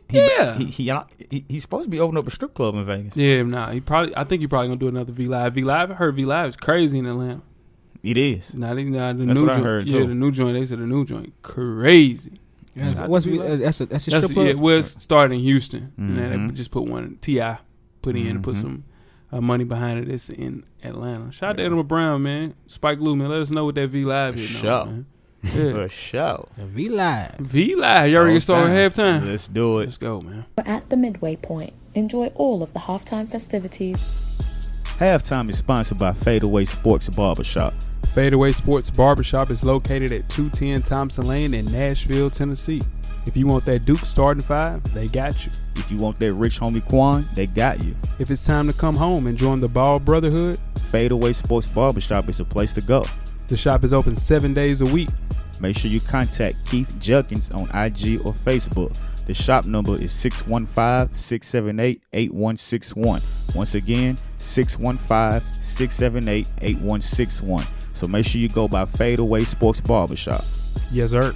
He's supposed to be opening up a strip club in Vegas. Yeah, nah. I think he probably gonna do another V Live. V Live. I heard V Live is crazy in Atlanta. It is. The That's new what joint, I heard too. Yeah, the new joint. They said the new joint crazy. That's a strip club? Yeah, well, it started in Houston, and then they just put one T.I. put in and put some money behind it. It's in Atlanta. Shout out to Animal Brown, man. Spike Lee, man. Let us know what that V Live is. Man. Yeah. For a show. V Live. V Live. You already get started halftime. Let's do it. Let's go, man. We're at the midway point. Enjoy all of the halftime festivities. Halftime is sponsored by Fadeaway Sports Barbershop. Fadeaway Sports Barbershop is located at 210 Thompson Lane in Nashville, Tennessee. If you want that Duke starting five, they got you. If you want that rich homie Quan, they got you. If it's time to come home and join the Ball Brotherhood, Fadeaway Sports Barbershop is a place to go. The shop is open 7 days a week. Make sure you contact Keith Judkins on IG or Facebook. The shop number is 615-678-8161. Once again, 615-678-8161. So make sure you go by Fadeaway Sports Barbershop. Yes, sir.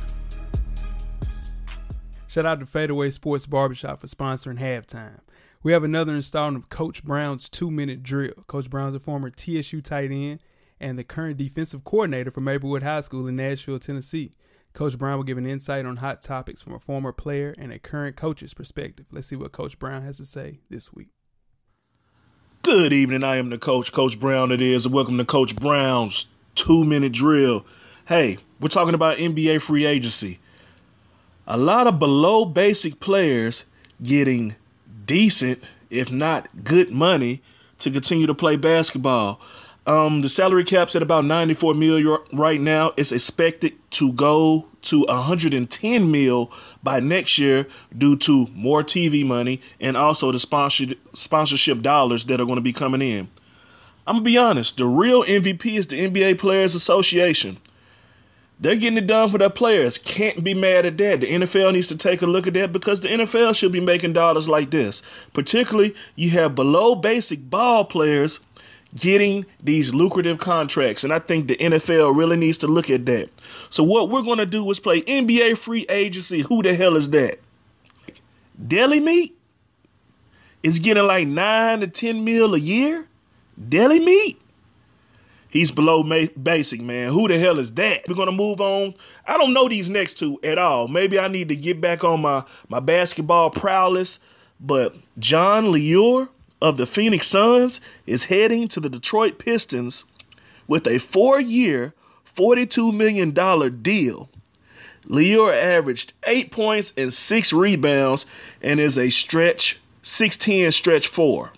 Shout out to Fadeaway Sports Barbershop for sponsoring halftime. We have another installment of Coach Brown's 2-minute drill. Coach Brown's a former TSU tight end and the current defensive coordinator for Maplewood High School in Nashville, Tennessee. Coach Brown will give an insight on hot topics from a former player and a current coach's perspective. Let's see what Coach Brown has to say this week. Good evening. I am the coach, Coach Brown it is, and welcome to Coach Brown's 2-minute drill. Hey, we're talking about NBA free agency. A lot of below basic players getting decent, if not good money, to continue to play basketball. The salary cap's at about $94 million right now. It's expected to go to $110 million by next year due to more TV money and also the sponsorship dollars that are going to be coming in. I'm going to be honest. The real MVP is the NBA Players Association. They're getting it done for their players. Can't be mad at that. The NFL needs to take a look at that because the NFL should be making dollars like this. Particularly, you have below basic ball players getting these lucrative contracts. And I think the NFL really needs to look at that. So what we're going to do is play NBA free agency. Who the hell is that? Deli meat is getting like $9 to $10 million a year. Deli meat. He's below basic, man. Who the hell is that? We're going to move on. I don't know these next two at all. Maybe I need to get back on my basketball prowess. But John Lior of the Phoenix Suns is heading to the Detroit Pistons with a 4-year, $42 million deal. Lior averaged 8 points and 6 rebounds and is a 6'10" stretch 4.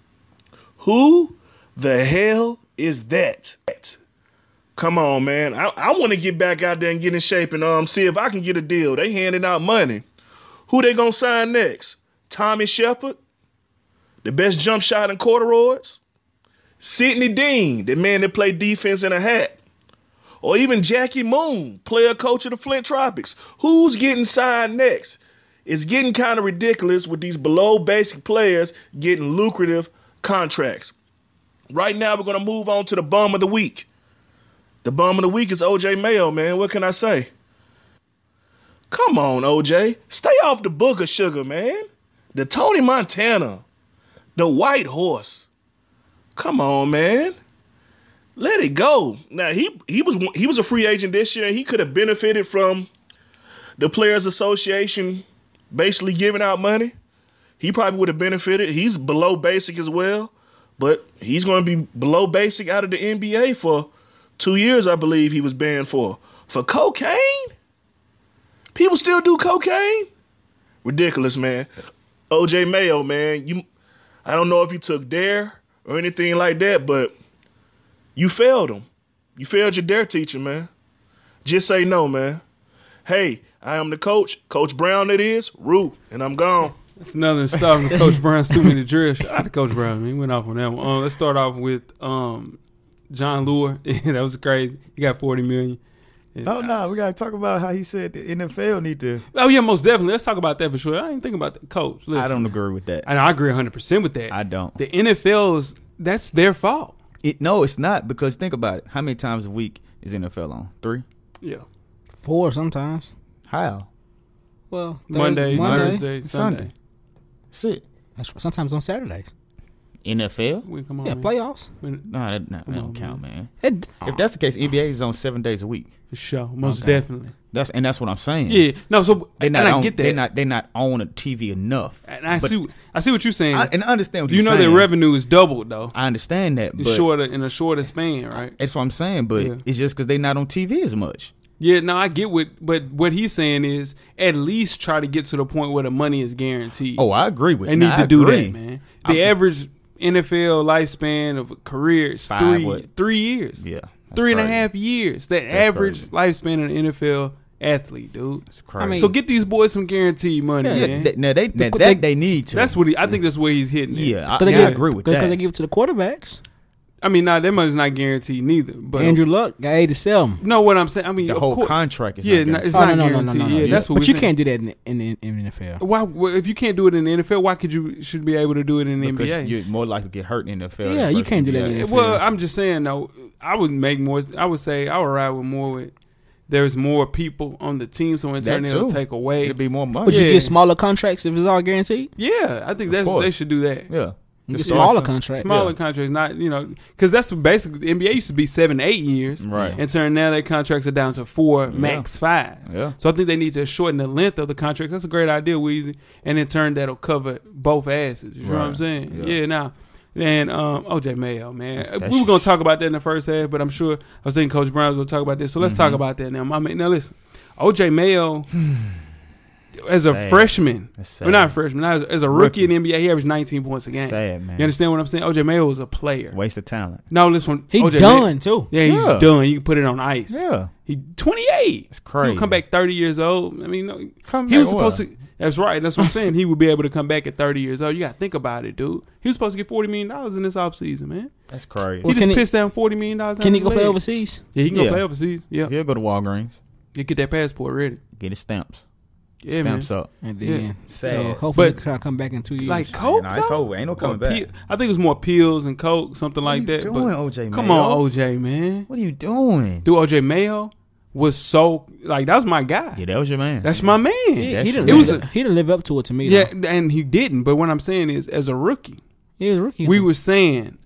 Who the hell is that? Come on, man. I want to get back out there and get in shape and see if I can get a deal. They handing out money. Who they gonna sign next? Tommy Shepard, the best jump shot in corduroys? Sidney Dean, the man that played defense in a hat? Or even Jackie Moon, player coach of the Flint Tropics? Who's getting signed next? It's getting kind of ridiculous with these below basic players getting lucrative contracts. Right now, we're going to move on to the bum of the week. The bum of the week is O.J. Mayo, man. What can I say? Come on, O.J. Stay off the Booker Sugar, man. The Tony Montana. The White Horse. Come on, man. Let it go. Now, he was a free agent this year. He could have benefited from the Players Association basically giving out money. He probably would have benefited. He's below basic as well. But he's going to be below basic out of the NBA for 2 years, I believe he was banned for. For cocaine? People still do cocaine? Ridiculous, man. O.J. Mayo, man. I don't know if you took DARE or anything like that, but you failed him. You failed your DARE teacher, man. Just say no, man. Hey, I am the coach. Coach Brown it is. Root. And I'm gone. That's another installment of Coach Brown's 2 Minute Drill. Shout out to Coach Brown. He went off on that one. Let's start off with John Lure. That was crazy. He got $40 million. Oh, no. We got to talk about how he said the NFL need to. Oh, yeah, most definitely. Let's talk about that for sure. I didn't think about that. Coach, listen. I don't agree with that. I agree 100% with that. I don't. The NFL's, that's their fault. No, it's not, because think about it. How many times a week is NFL on? 3? Yeah. 4 sometimes. How? Well, Monday, Thursday, Sunday. That's it. Sometimes on Saturdays. NFL? Come on, yeah, man. playoffs. No, that don't count, man. If that's the case, NBA is on 7 days a week. For sure, most definitely. That's what I'm saying. Yeah, no. So I get that. They're not on a TV enough. And I see what you're saying. I understand what you you're saying. You know their revenue is doubled though. I understand that, but in a shorter span, right? That's what I'm saying. But it's just because they're not on TV as much. Yeah, no, I get but what he's saying is at least try to get to the point where the money is guaranteed. Oh, I agree with. They need to do that, man. The average NFL lifespan of a career is 3 years. Yeah. 3.5 years. That average lifespan of an NFL athlete, dude. That's crazy. So get these boys some guaranteed money, man. They need to. That's what I think that's where he's hitting. Yeah, I agree with that. Because they give it to the quarterbacks. I mean, that money's not guaranteed neither. But Andrew Luck got 87. No, what I'm saying, I mean, the whole contract is it's not guaranteed. No. Yeah, that's what. But you can't do that in the NFL. Why? Well, if you can't do it in the NFL, why should be able to do it in the because NBA? You're more likely to get hurt in the NFL. Yeah, you can't do that in the NFL. Well, I'm just saying though. I would make more. I would say I would ride with more with. There's more people on the team, so in turn it'll take away. It'd be more money. Would you get smaller contracts if it's all guaranteed? Yeah, I think they should do that. Yeah. Smaller contracts. Smaller contracts, not, because that's basically, the NBA used to be 7 to 8 years. Right. And turn now their contracts are down to 4, max 5. Yeah. So I think they need to shorten the length of the contracts. That's a great idea, Weezy. And in turn, that'll cover both asses. You know what I'm saying? Yeah, now. And O.J. Mayo, man. We were going to talk about that in the first half, but I'm sure, I was thinking Coach Brown was going to talk about this. So let's talk about that now. Now listen, O.J. Mayo... As a freshman, not a freshman, as a rookie in the NBA, he averaged 19 points a game. Sad, man. You understand what I'm saying? O.J. Mayo was a player. Waste of talent. No, listen. He's done, too. Yeah, he's done. You can put it on ice. Yeah. He 28. It's crazy. He'll come back 30 years old. I mean, he was supposed to. That's right. That's what I'm saying. He would be able to come back at 30 years old. You got to think about it, dude. He was supposed to get $40 million in this offseason, man. That's crazy. He just pissed down $40 million. Can he go play overseas? Yeah, he can go play overseas. Yeah. He'll go to Walgreens. He'll get that passport ready. Get his stamps. Yeah, stamps man. up. And then, so hopefully he'll come back in 2 years. Like Coke, it's over. Ain't no coming back. I think it was more pills and Coke, something like that. What are you doing, O.J. Mayo? Come on, O.J., man. What are you doing? Dude, O.J. Mayo was so, that was my guy. Yeah, that was your man. That's my man. He didn't live up to it to me, yeah, and he didn't. But what I'm saying is, as a rookie, he was a rookie. We were saying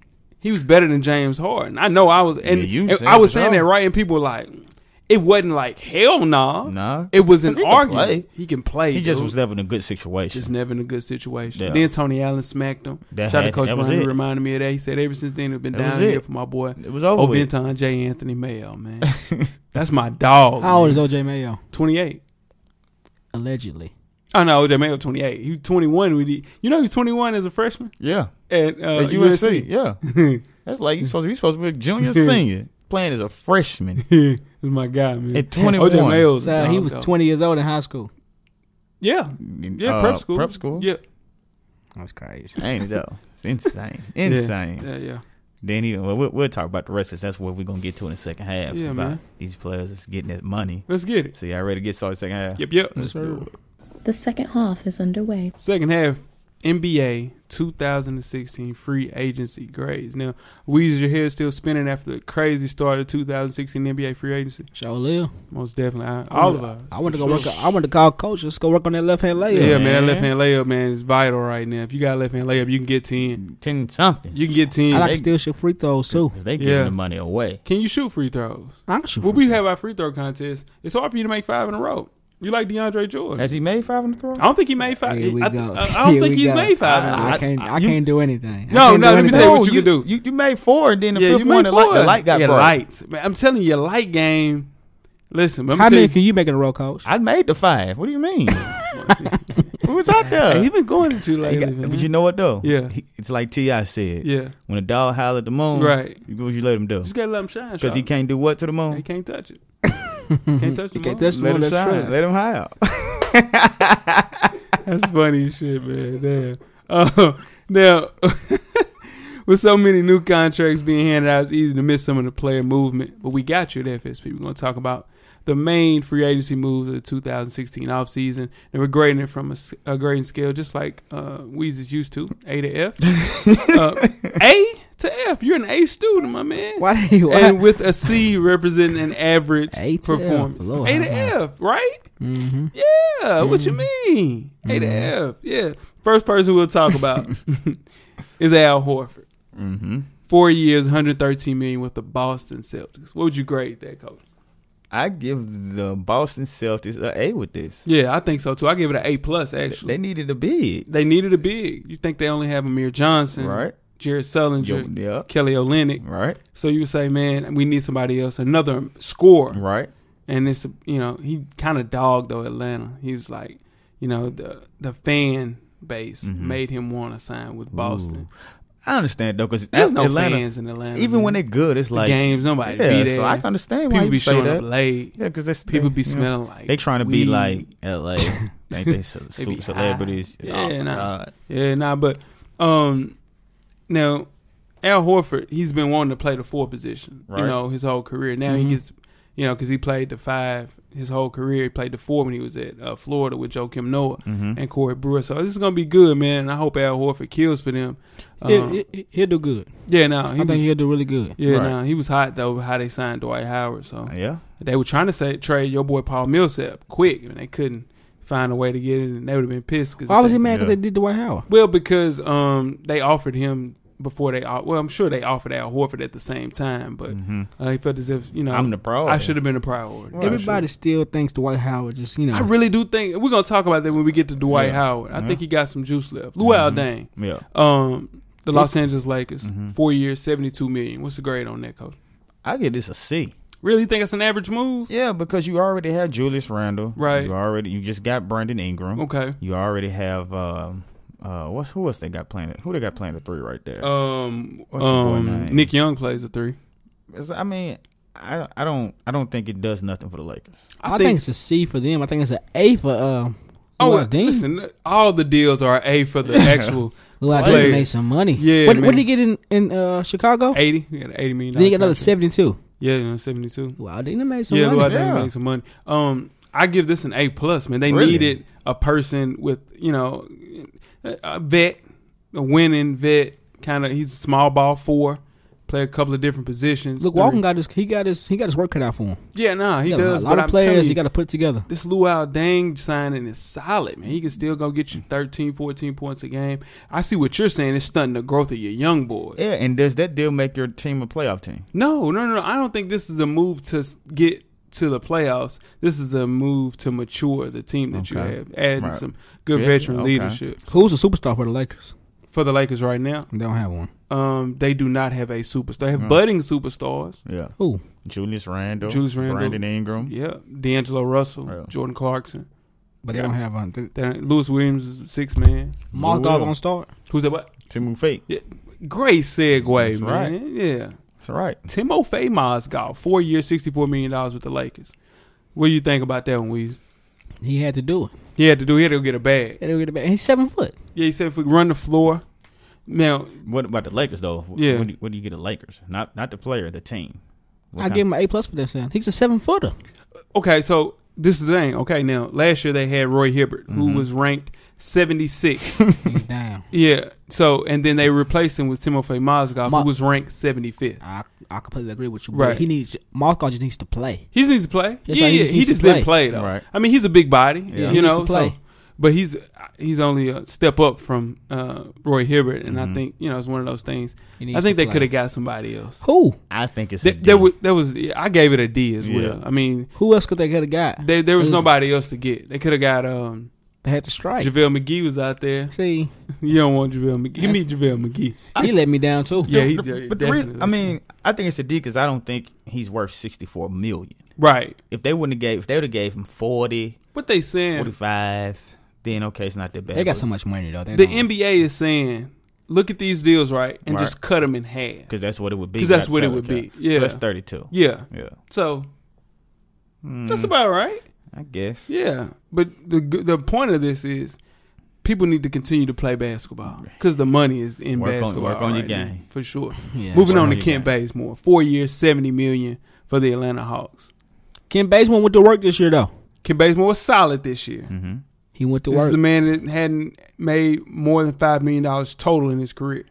he was better than James Harden. I know I was, and you I was said saying so. that right, and people were like, it wasn't like hell nah. Nah. It was an 'Cause he can argument. play. He can play. He just dude. was never in a good situation. Just never in a good situation. Yeah. Then Tony Allen smacked him. That Shout out to had- Coach that was Brown, who it. reminded me of that. He said ever since then it's been That was down here it. for my boy. It was over with. Oventon J. Anthony Mayo, man. That's my dog. How old is man. OJ Mayo? 28. Allegedly. Oh no, OJ Mayo 28. He was 21 when he was 21 as a freshman Yeah. at At USC. Yeah. That's like you supposed to be a junior, senior, playing as a freshman. That's my guy, man. At 21. OJ Mayo's So a he dog, was though. 20 years old in high school. Yeah. Yeah, prep school. Prep school. Yeah. That's crazy. Ain't it though? It's insane. Insane. Yeah. Then we'll talk about the rest because that's what we're gonna get to in the second half. Yeah, about man. These players is getting that money. Let's get it. So y'all ready to get started second half? Yep. Let's do it. The second half is underway. Second half, NBA 2016 free agency grades. Now, Weezy, your head still spinning after the crazy start of 2016 NBA free agency? Sure live. Most definitely. All of us. I went to go work. I went to call coach. Let's go work on that left hand layup. Yeah, man, that left hand layup, man, is vital right now. If you got a left hand layup, you can get 10. 10 something. You can get 10. I like to still shoot free throws too. Because they giving the money away. Can you shoot free throws? I can shoot. When we have our free throw contest, it's hard for you to make 5 in a row. You like DeAndre Jordan. Has he made 5 in the throw? I don't think he made 5. Here we I go. don't think he's made 5 in a row. I can't do anything. No, let me tell you what you can do. You made 4 and then the Yeah, fifth you one, made the 4. light got broke. lights. Man, I'm telling you, your light game. Listen, How many can you make in a row, coach? I made the 5. What do you mean? Who was out there? He been going at you lately, man. But you know what though? Yeah. It's like T.I. said. Yeah. When a dog holler at the moon, Right. what you let him do? Just gotta let him shine. Because he can't do what to the moon? He can't touch it. Can't touch the can't moon. touch the Let moon. him That's shine. right. Let him howl. That's funny as shit, man. Damn. Now, with so many new contracts being handed out, it's easy to miss some of the player movement. But we got you at FSP. We're going to talk about the main free agency moves of the 2016 offseason. And we're grading it from a grading scale just like Weezy's used to, A to F. A to F. You're an A student, my man. Why? And with a C representing an average A to performance. F. Lord, A to how high? F, right? Mm-hmm. Yeah, what you mean? A to F. Yeah. First person we'll talk about is Al Horford. Mm-hmm. 4 years, $113 million with the Boston Celtics. What would you grade that, coach? I give the Boston Celtics an A with this. Yeah, I think so too. I give it an A plus. Actually, They needed a big. they needed a big. You think they only have Amir Johnson, Right. Jared Sullinger, Yeah. Kelly Olynyk, Right. So you would say, man, we need somebody else, another scorer. Right. And it's, he kind of dogged though Atlanta. He was like, the fan base made him want to sign with Boston. I understand though, because There's no Atlanta, fans in Atlanta. even man. when they're good, it's the like games, nobody yeah, be there. so I can understand why People you be say showing that. up late. Yeah, because People be smelling like they trying to be weed. like L.A. Think they They be celebrities. high. Oh, Yeah, nah. God. Yeah, nah, but now Al Horford, he's been wanting to play the 4 position, Right. his whole career. Now he gets, because he played the 5 his whole career. He played the 4 when he was at Florida with Joakim Noah and Corey Brewer. So this is gonna be good, man. And I hope Al Horford kills for them. He'll do good. Yeah, no, I think he'll do really good. Yeah, Right. no, he was hot though. How they signed Dwight Howard. So Yeah. they were trying to trade your boy Paul Millsap quick, and they couldn't find a way to get it, and they would have been pissed. Why was he mad because they did Dwight Howard? Well, because they offered him before I'm sure they offered Al Horford at the same time, but he felt as if I'm the priority. I should have been a priority. Everybody still thinks Dwight Howard just I really do think we're gonna talk about that when we get to Dwight Howard. I think he got some juice left. Luol Deng, Yeah. the Los Angeles Lakers, 4 years, $72 million. What's the grade on that, coach? I give this a C. Really, you think it's an average move? Yeah, because you already have Julius Randle. Right. You just got Brandon Ingram. Okay. You already have who else they got playing? Who they got playing the 3 right there? What's your boy name? Nick Young plays a 3. I mean, I don't think it does nothing for the Lakers. I think it's a C for them. I think it's an A for Luol Deng. Listen, all the deals are A for the actual Luol Deng players. made some money. Yeah, what man. did he get in Chicago? 80. He got an $80 million. Then he got another contract. 72. Yeah, 72. Luol Deng made some Yeah, money. Luol Deng made some money. I give this an A plus, man. They Really? needed a person with, a vet, a winning vet. Kind of, he's a small ball 4. play a couple of different positions. Look, Walton got his work cut out for him. Yeah, he does. A lot of players he got to put together. This Luau Deng signing is solid, man. He can still go get you 13, 14 points a game. I see what you're saying. It's stunting the growth of your young boys. Yeah, and does that deal make your team a playoff team? No. I don't think this is a move to get to the playoffs. This is a move to mature the team that you have, adding some good veteran leadership. Who's the superstar for the Lakers? For the Lakers right now, they don't have one. They do not have a superstar. They have budding superstars. Yeah. Who? Julius Randle, Brandon Ingram. Yeah. D'Angelo Russell, Jordan Clarkson. But they don't have one. Lewis Williams is 6 man. Moss Dog gonna start. Who's that? What? Timofey. Yeah. Great segue, That's man. right. Yeah. That's right. Timofey Mozgov, 4 years, $64 million with the Lakers. What do you think about that one, Weezy? He had to do it. He had to go get a bag. And he's 7 foot. Yeah, he's 7 foot. Run the floor. Now, what about the Lakers though? Yeah. What do you get the Lakers? Not the player, the team. I give him an A+ for that. Sound. He's a 7-footer. Okay, so this is the thing. Okay, now last year they had Roy Hibbert, who was ranked 76. He's down. Yeah. So and then they replaced him with Timofey Mozgov, who was ranked 75th. I completely agree with you. Right. Mozgov just needs to play. He just needs to play. Yes, Yeah, he just didn't play though. Right. I mean, he's a big body. Yeah, you he know, needs to play. So, but he's only a step up from Roy Hibbert, and I think it's one of those things. I think they could have got somebody else. Who? I think it's that was I gave it a D as well. I mean, who else could they have got? There was nobody else to get. They could have got they had to strike. JaVale McGee was out there. See, you don't want JaVale McGee. Give me JaVale McGee. He let me down too. Yeah, he but the reason, I mean, I think it's a D because I don't think he's worth $64 million. Right. If they would have gave him 40, what they saying 45, then okay, it's not that bad. They got so much money though. The NBA is saying, look at these deals, right, and just cut them in half because that's what it would be. Because that's what it would be. Yeah, so that's 32. Yeah, yeah. So that's about right, I guess. Yeah, but the point of this is people need to continue to play basketball because the money is in basketball. Work on your game for sure. Yeah, Moving on to Kent Bazemore, 4 years, $70 million for the Atlanta Hawks. Kent Bazemore went to work this year though. Kent Bazemore was solid this year. Mm-hmm. He went to this work. This is a man that hadn't made more than $5 million total in his career.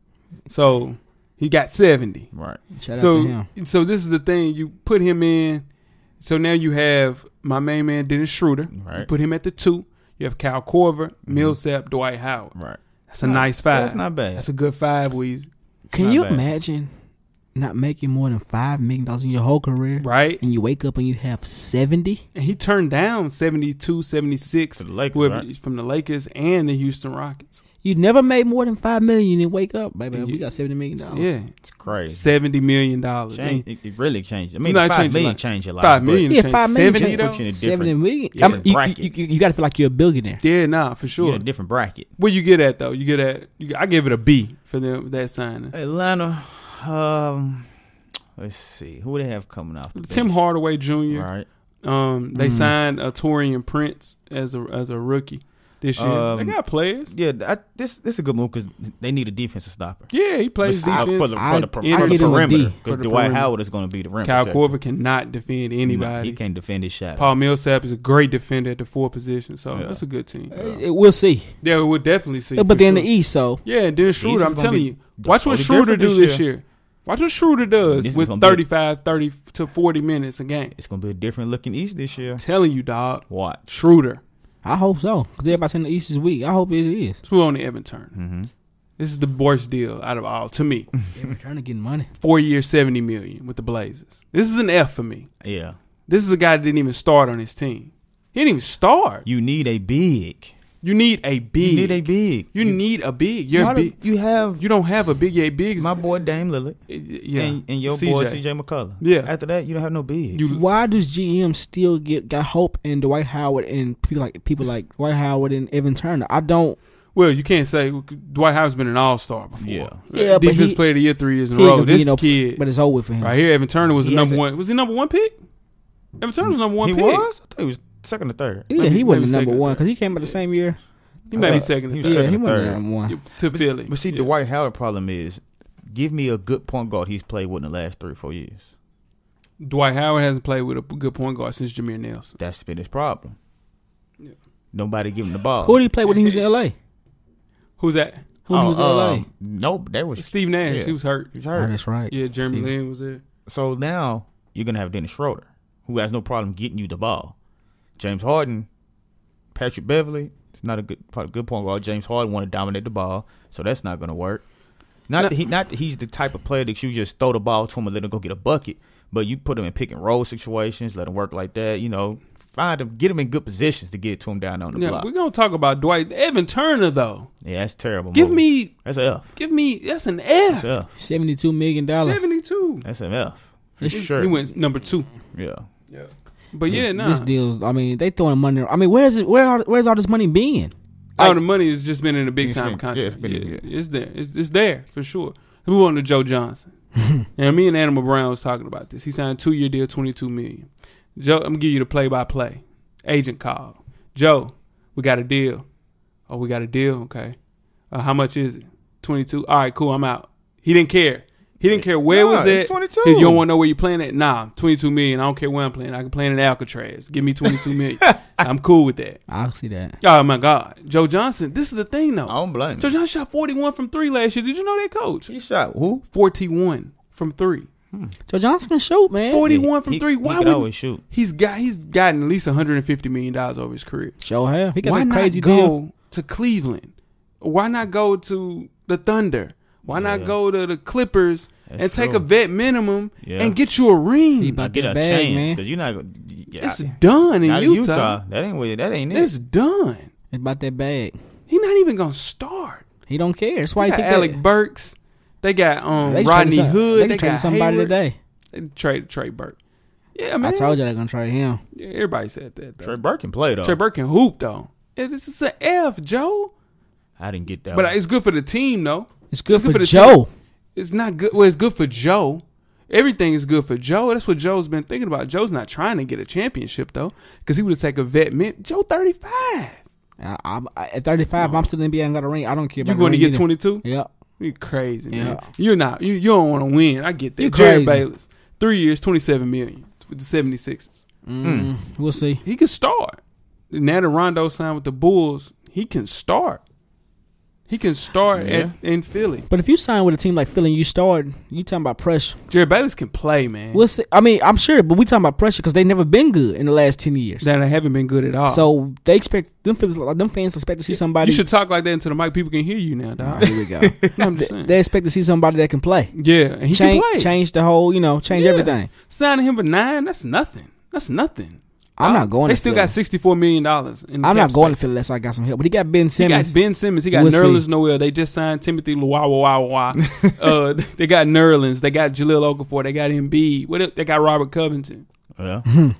So he got 70. Right. Shout out to him. So this is the thing. You put him in. So now you have my main man, Dennis Schroeder. Right. You put him at the 2. You have Kyle Korver, Millsap, Dwight Howard. Right. That's a nice 5. That's not bad. That's a good 5, Weezy. Can you imagine not making more than $5 million in your whole career? Right. And you wake up and you have 70? And he turned down 72, 76 from the Lakers and the Houston Rockets. You never made more than $5 million and wake up, baby. We got $70 million. Yeah. It's crazy. $70 million. It really changed. I mean, $5 million changed a lot. $5 million. Yeah, $5 million. 70 though? $70 million. Bracket. You got to feel like you're a billionaire. Yeah, nah, for sure. You're in a different bracket. Where you get at, though? I give it a B for that signing. Atlanta, let's see. Who they have coming off? Tim Hardaway Jr. Right. They signed Torian Prince as a rookie this year. They got players. Yeah, this is a good move because they need a defensive stopper. Yeah, he plays defense for the perimeter. Because Dwight Howard is going to be the rim Kyle protector. Korver cannot defend anybody. He can't defend his shot. Paul Millsap is a great defender at the 4 position, so that's a good team. We'll see. Yeah, we'll definitely see. But they're in the East, so. Yeah, Dennis Schroeder, I'm telling you. Watch what Schroeder do this year. Watch what Schroeder does with 30 to 40 minutes a game. It's going to be a different looking East this year. I'm telling you, dog. Watch. Schroeder. I hope so. Because everybody's in the East is weak. I hope it is. So we're on the Evan Turner. Mm-hmm. This is the worst deal out of all, to me. Evan Turner getting money. 4 years, $70 million with the Blazers. This is an F for me. Yeah. This is a guy that didn't even start on his team. He didn't even start. You need a big. You need a big. You need a big. You need a big. You're big. You don't have a big. Yeah, big. My boy Dame Lillard. Yeah. And your boy CJ McCullough. Yeah. After that, you don't have no big. Why does GM still got hope in Dwight Howard and people like Dwight Howard and Evan Turner? I don't. Well, you can't say Dwight Howard's been an all-star before. Yeah. Defense player of the year 3 years in a row. This kid, but it's over for him. Right here, Evan Turner was the number one. Was he number 1 pick? Evan Turner was number 1 pick. He was. I thought he was second or third. Yeah, he wasn't number 1 because he came out the same year. He might be second. He was second or third. Number 1 to Philly. But see, the Dwight Howard problem is, give me a good point guard he's played with in the last 3 or 4 years. Dwight Howard hasn't played with a good point guard since Jameer Nelson. That's been his problem. Yeah. Nobody give him the ball. Who did he play when he was in L.A.? Who's that? Who was in LA? Nope, that was Steve Nash. Yeah. He was hurt. He was hurt. Oh, that's right. Yeah, Jeremy See. Lin was there. So now you're gonna have Dennis Schroeder, who has no problem getting you the ball. James Harden, Patrick Beverly, it's not a good point guard. James Harden want to dominate the ball, so that's not gonna work. Not that he's the type of player that you just throw the ball to him and let him go get a bucket, but you put him in pick and roll situations, let him work like that. You know, find him, get him in good positions to get to him down on the block. We're gonna talk about Dwight Evan Turner though. Yeah, that's terrible. That's an F. That's an F. $72 million. 72. That's an F. For He sure. went number 2. Yeah. But This deal's. I mean, they throwing money. I mean, where's all this money being? All the money has just been in a big time contract. Yeah, it's been it's there. It's there for sure. We move on to Joe Johnson. And me and Animal Brown was talking about this. He signed a 2-year deal, $22 million. Joe, I'm gonna give you the play-by-play. Agent called. Joe, we got a deal. Oh, we got a deal. Okay. How much is it? 22. All right, cool. I'm out. He didn't care. He didn't care where it was at. It's 22. You don't want to know where you're playing at? Nah, $22 million. I don't care where I'm playing. I can play in Alcatraz. Give me $22 million. I'm cool with that. I'll see that. Oh, my God. Joe Johnson, this is the thing, though. I don't blame him. Joe Johnson shot 41 from 3 last year. Did you know that, Coach? He shot who? 41 from 3. Joe Johnson can shoot, man. 41 from 3. Why he would can always shoot. He's gotten at least $150 million over his career. Sure have. He got Why that crazy not go deal. to Cleveland? Why not go to the Thunder? Why not go to the Clippers and take true. a vet minimum Yeah. and get you a ring? He about Get that a bag, chance man. because you're not gonna. Yeah, It's done in not Utah. That ain't it. It's done. It's about that bag. He's not even gonna start. He don't care. That's why They he got took Alec that. Burks. They got They Rodney traded Hood. They got traded somebody Hayward. today. They traded Trey Burke. Yeah, man. I told you they're gonna trade him. Yeah, everybody said that. Though. Trey Burke can play though. Trey Burke can hoop though. This is an F, Joe. I didn't get that. But one. it's good for the team though. It's good for the Joe. team. It's not good. Well, it's good for Joe. Everything is good for Joe. That's what Joe's been thinking about. Joe's not trying to get a championship though, because he would take a vet mint. Joe 35. At 35, I'm still in the NBA and got a ring. I don't care about You going to the ring get either. 22? Yep. You crazy, man. Yeah. You're not. You don't want to win. I get that. You Jared crazy. Bayless, 3 years, $27 million with the 76ers. We'll see. He can start. Now that Rondo signed with the Bulls, he can start. He can start in Philly. But if you sign with a team like Philly and you start, you talking about pressure. Jared Bayless can play, man. We'll see. I mean, I'm sure, but we talking about pressure because they never been good in the last 10 years. That they haven't been good at all. So they expect them fans expect to see somebody. You should talk like that into the mic. People can hear you now, All dog. right, here we go. I'm just saying. They expect to see somebody that can play. Yeah, and he can play. Change the whole, change everything. Signing him for 9, that's nothing. That's nothing. I'm not going They to still Philly. got $64 million in I'm cap not going to space. Philly unless I got some help. But he got Ben He Simmons. got Ben Simmons. He got We'll see. Nerlens Noel. They just signed Timothy Luwawa. They got Nerlens. They got Jaleel Okafor. They got Embiid. What else? They got Robert Covington. Yeah.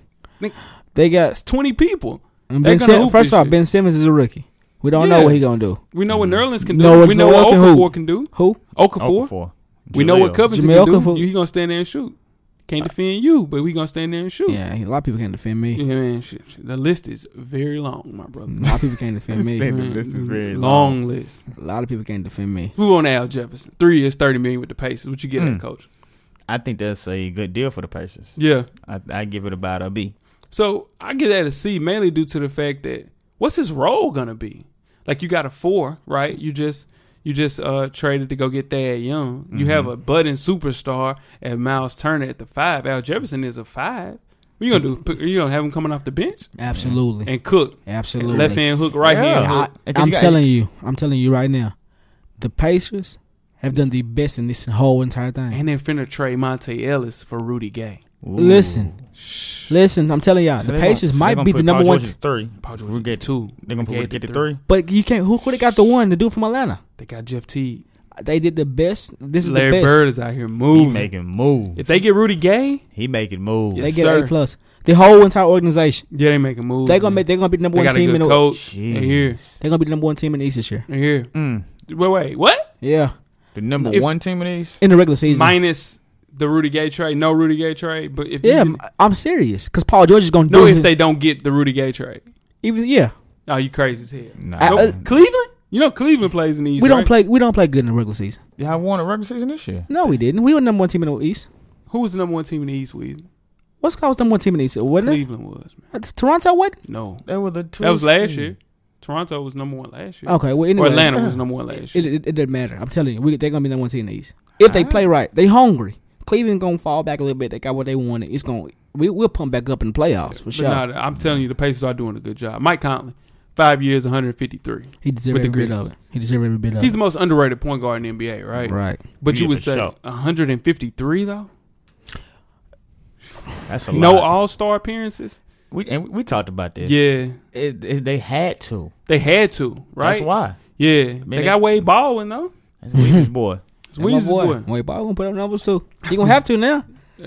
They got That's 20 people. and They're Ben gonna hoop First this off, year. Ben Simmons is a rookie. We don't know Yeah. what he gonna do. We know what Nerlens can do. No, we know what Noel can Okafor hoop. can do. Who? Okafor. We know what Covington Jameer can Okafor. do. He gonna stand there and shoot. Can't defend you, but we gonna stand there and shoot. Yeah, a lot of people can't defend me. Yeah, man, shit. The list is very long, my brother. A lot of people can't defend me. Say the Man, list is very long list. A lot of people can't defend me. Let's move on to Al Jefferson. 3 years, $30 million with the Pacers. What you get at, Coach? I think that's a good deal for the Pacers. Yeah. I give it about a B. So I get that a C mainly due to the fact that what's his role gonna be? Like you got a 4, right? You just traded to go get Thad Young. You have a budding superstar at Miles Turner at the 5. Al Jefferson is a 5. What you gonna do? You gonna have him coming off the bench Absolutely. and cook? Absolutely. Left hand hook, right hand hook. I'm telling you right now, the Pacers have done the best in this whole entire thing. And then finna trade Monte Ellis for Rudy Gay. Listen, I'm telling y'all, the Pacers might be the number one. 3. Paul George We'll is get 2. They're gonna Gay get did the 3. 3. But you can't. Who they got the one to do it from Atlanta? They got Jeff Teague. They did the best. This is Larry the best. Bird is out here He moving. making moves. If they get Rudy Gay, He making moves. Yes, They get sir. A+. The whole entire organization. yeah, they making moves. They're gonna man. be the number They one got a team good in the. coach. Jeez. They here. They're gonna be the number one team in the East this year. They here. Wait, what? Yeah, The number If- one team in these. in the regular season. Minus the Rudy Gay trade. No Rudy Gay trade. But if Yeah, you, I'm serious because Paul George is gonna no, do if it. they don't get the Rudy Gay trade. Even yeah, Oh, you crazy as hell. Nah. Nope. Cleveland? You know Cleveland plays in the East, we don't right? play. We don't play good in the regular season. Y'all won a regular season this year. No, we didn't. We were number one team in the East. Who was the number one team in the East, Weezy? What's called number one team in the East? Wasn't Cleveland was, man. it? Toronto? What? No. They were the 2. That was last seed. year. Toronto was number 1 last year. Okay, well, anyway, or Atlanta was number 1 last year. It doesn't matter. I'm telling you, they're gonna be number 1 team in the East if they play right. They hungry. Cleveland gonna fall back a little bit. They got what they wanted. It's gonna we'll pump back up in the playoffs for sure. Nah, I'm telling you, the Pacers are doing a good job. Mike Conley, 5 years, 153. He deserves every bit of it. He's the most underrated point guard in the NBA, right? Right. But you would say sure. 153 though. That's a no lot. All-Star appearances. We talked about this. Yeah, they had to. They had to, right? That's why. Yeah, they got Wade Baldwin though. That's Weezy's boy. It's Weezy's boy. Wade Baldwin gonna put up numbers too. He gonna have to now.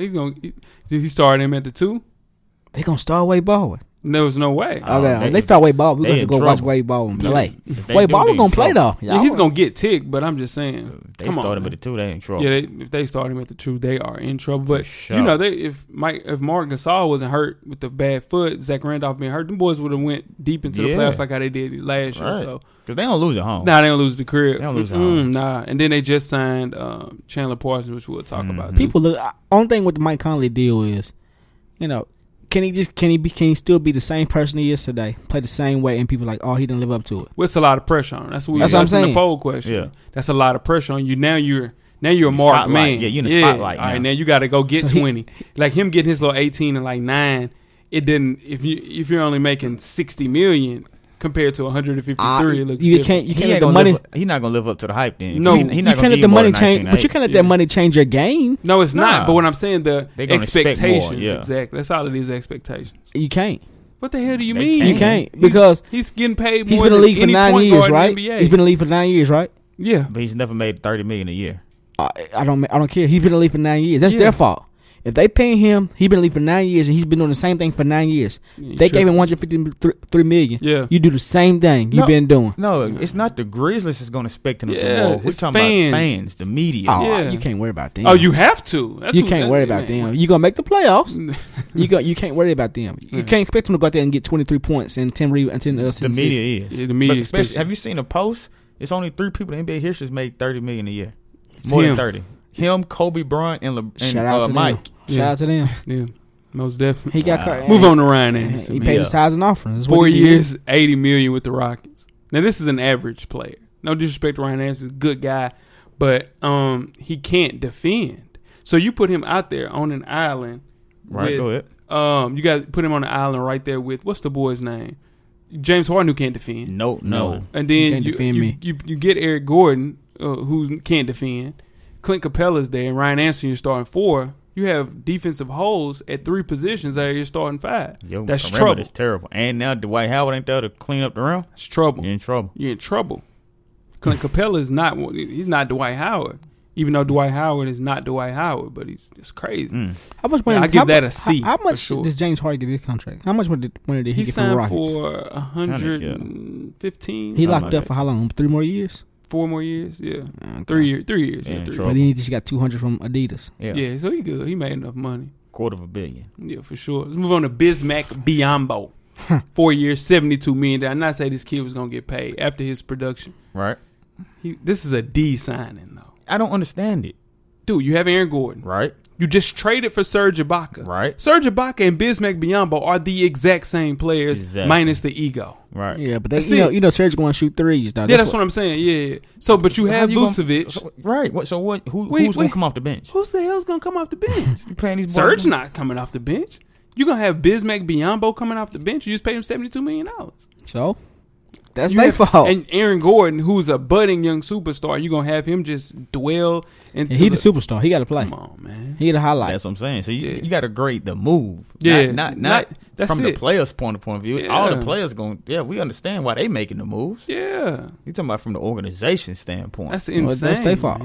He started him at the 2. They gonna start Wade Baldwin. There was no way. They start Wade Baldwin. We're gonna go watch Wade Baldwin play. Wade Baldwin gonna play though. Yeah, he's gonna get ticked, but I'm just saying. They start him at the 2. They in trouble. Yeah, if they start him at the 2, they are in trouble. But sure. you know, if Mark Gasol wasn't hurt with the bad foot, Zach Randolph being hurt, them boys would have went deep into the playoffs like how they did last year. So because they don't lose at home. Nah, they don't lose the crib. They don't lose at home. Nah, and then they just signed Chandler Parsons, which we'll talk about. People look. Only thing with the Mike Conley deal is, you know, can he still be the same person he is today? Play the same way, and people are like, oh, he didn't live up to it. Well, it's a lot of pressure on him. That's what I'm saying. The poll question. Yeah, that's a lot of pressure on you. Now you're a marked spotlight. man. Yeah, you're in the spotlight. All right, now you got to go get 20. Like him getting his little 18 and like 9. It didn't. If you're only making $60 million compared to 153, it looks you different. can't let the money. He's not gonna live up to the hype. Then no, he's not you can't let the money change. But you can't let that money change your game. No, it's not. But what I'm saying, the expectations. Yeah. Exactly. That's all it is. Expectations. You can't. What the hell do you mean? You can't because he's getting paid more. He's been in the league for 9 years, right? NBA. He's been in the league for 9 years, right? Yeah, but he's never made $30 million a year. I don't care. He's been in the league for 9 years. That's their fault. If they paying him, he's been in the league for 9 years, and he's been doing the same thing for 9 years. They gave him $153 million. Yeah, you do the same thing you've been doing. No, it's not the Grizzlies that's going to expect him to more. We're talking about fans, the media. Oh, you can't worry about them. Oh, you have to. You can't worry about them. You're gonna make the playoffs. You can't worry about them. You can't expect them to go out there and get 23 points and 10 rebounds and 10 assists. The media is. Yeah, the media. Especially, have you seen a post? It's only 3 people in NBA history that's made $30 million a year. More than 30. Him, Kobe Bryant, and Mike. Shout out to them. Yeah, most definitely. He got move on to Ryan Anderson. He paid his tithes and offerings. 4 years, $80 million with the Rockets. Now this is an average player. No disrespect to Ryan Anderson, good guy, but he can't defend. So you put him out there on an island. Right. Go ahead. You guys put him on an island right there with what's the boy's name? James Harden, who can't defend. No. And then you get Eric Gordon, who can't defend. Clint Capella's there, and Ryan Anderson, you're starting 4. You have defensive holes at 3 positions that are your starting 5. That's trouble. That's terrible. And now Dwight Howard ain't there to clean up the rim. It's trouble. You're in trouble. Clint Capella is not. He's not Dwight Howard. Even though Dwight Howard is not Dwight Howard, but it's crazy. How much money? I give that a C. How much does James Harden get his contract? How much money did he get from the Rockets? He signed for 115. He locked up for how long? 3 more years? 4 more years, yeah. Okay. 3 years. 3 years. Yeah, 3. But he just got $200 from Adidas. Yeah, so he good. He made enough money. $250 million. Yeah, for sure. Let's move on to Bismack Biyombo. 4 years, $72 million. I'm not saying this kid was gonna get paid after his production. Right. This is a D signing though. I don't understand it. Dude, you have Aaron Gordon. Right. You just traded for Serge Ibaka. Right. Serge Ibaka and Bismack Biyombo are the exact same players, minus the ego. Right. Yeah, but you know Serge going to shoot threes. Now. Yeah, that's what I'm saying. Yeah. So, but you have Vucevic. Right. Who's going to come off the bench? Who's the hell's going to come off the bench? You playing these boys? Serge not coming off the bench. You're going to have Bismack Biyombo coming off the bench. You just paid him $72 million. So? That's their fault. And Aaron Gordon, who's a budding young superstar, you're going to have him just dwell into He's the superstar. He got to play. Come on, man. He the highlight. That's what I'm saying. So you got to grade the move. Yeah. Not from the player's point of view. Yeah. All the players we understand why they making the moves. Yeah. You're talking about from the organization standpoint. That's insane. That's their fault.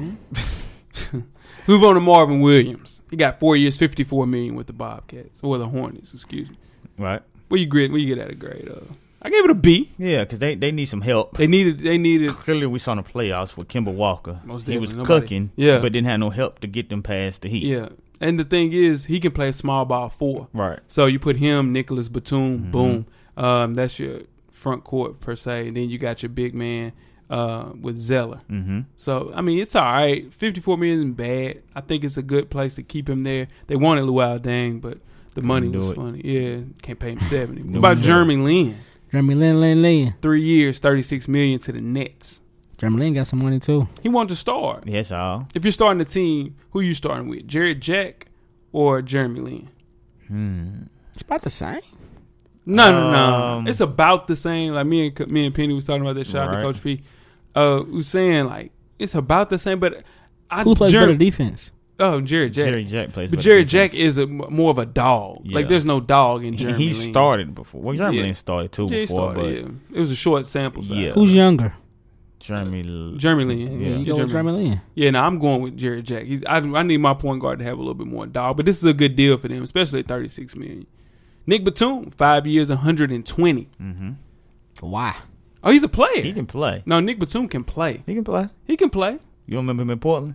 Move on to Marvin Williams. He got 4 years, $54 million with the Bobcats. Or the Hornets, excuse me. Right. Where you get at a grade of? I gave it a B. Yeah, because they need some help. They needed. Clearly, we saw in the playoffs with Kemba Walker. He was cooking, but didn't have no help to get them past the Heat. Yeah, and the thing is, he can play small ball 4. Right. So you put him, Nicholas Batum, boom. That's your front court per se. And then you got your big man with Zeller. Mm-hmm. So I mean, it's all right. $54 million isn't bad. I think it's a good place to keep him there. They wanted Luol Deng, but the money was funny. Yeah, can't pay him $70. What about Jeremy Lin? Jeremy Lin. 3 years, $36 million to the Nets. Jeremy Lin got some money too. He wanted to start. Yes, all. If you're starting a team, who you starting with? Jared Jack or Jeremy Lin? It's about the same. No. It's about the same. Like me and Penny was talking about that. Shout out to Coach P. Was saying like it's about the same, but who plays better defense? Oh, Jared Jack. Jared Jack plays, but Jared Jack is more of a dog. Yeah. Like there's no dog in Jeremy He Lin. started before. Well, Jeremy Lin started too Yeah, before, but it was a short sample size. Yeah. Who's younger? Jeremy Lin. Yeah, you go with Jeremy Lin. Yeah, no, I'm going with Jared Jack. I need my point guard to have a little bit more dog, but this is a good deal for them, especially at $36 million. Nick Batum, 5 years, $120. Mm-hmm. Why? Oh, he's a player. He can play. No, Nick Batum can play. He can play. He can play. You don't remember him in Portland?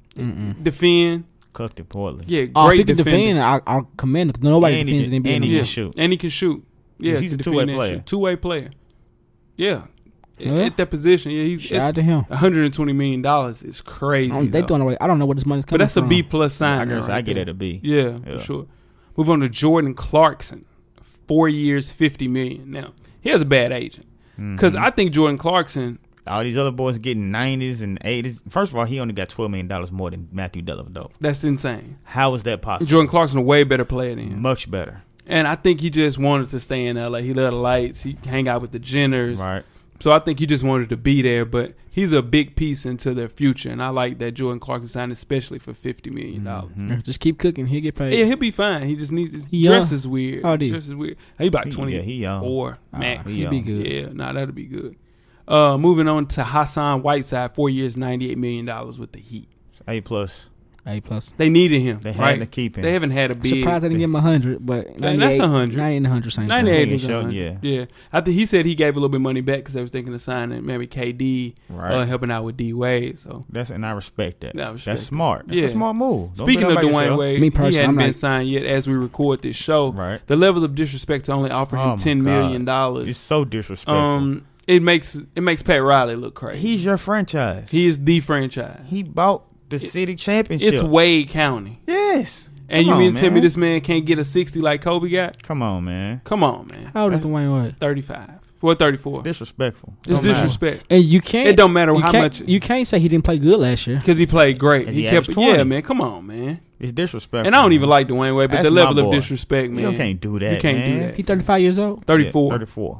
Defend. Cooked in Portland. Yeah, Oh, great if he can defend, I'll commend him. Nobody defends in the NBA. And he anymore. can shoot. And he can shoot. Yeah, He's a to two-way defend that player. shit. Two-way player. Yeah. Yeah. At that position, yeah, Shout out to him. $120 million is crazy. They throwing away. I don't know where this money's coming But that's from. a B plus sign. I get it a B. Yeah, for sure. Move on to Jordan Clarkson, 4 years, $50 million. Now he has a bad agent because I think Jordan Clarkson. All these other boys getting 90s and 80s. First of all, he only got $12 million more than Matthew Dellavedova. That's insane. How is that possible? Jordan Clarkson a way better player than him. Much better. And I think he just wanted to stay in LA. He loved the lights. He hang out with the Jenners. Right. So I think he just wanted to be there. But he's a big piece into their future. And I like that Jordan Clarkson signed especially for $50 million. Just keep cooking. He'll get paid. Yeah, he'll be fine. He just needs his He dress young. is weird. How old is he? Dress is weird. He about 24 he young. max. He'll be good. Yeah, that'll be good. Moving on to Hassan Whiteside, 4 years, $98 million with the Heat. A plus. A plus. They needed him. They right? had to keep him. They haven't had a bid. Surprised they didn't give him 100, but That's 100. 90 and 100 same 98 time. is 100. Yeah. I think he said he gave a little bit of money back because they was thinking of signing maybe KD, helping out with D Wade. So and I respect that. That's smart. That's a smart move. Don't Speaking bet of on Dwayne yourself. Wade, Me he personally, hadn't I'm been like- signed yet as we record this show. Right. The level of disrespect to only offer him $10 million. It's so disrespectful. It makes Pat Riley look crazy. He's your franchise. He is the franchise. He bought the city championship. It's Wade County. Yes. And Come you mean on, to tell me man. this man can't get a 60 like Kobe got? Come on, man. Come on, man. How old is Dwayne Wade? 35. Well, 34. It's disrespectful. It's Don't matter. disrespect. And you can't. It don't matter you how can't- much. You can't say he didn't play good last year. Because he played great. Because He he kept. averaged 20. Yeah, man. Come on, man. It's disrespectful. And I don't even man. like Dwayne Wade, but That's the my level of boy. disrespect, man. You can't do that, You can't man. do that. He 35 years old. 34. 34.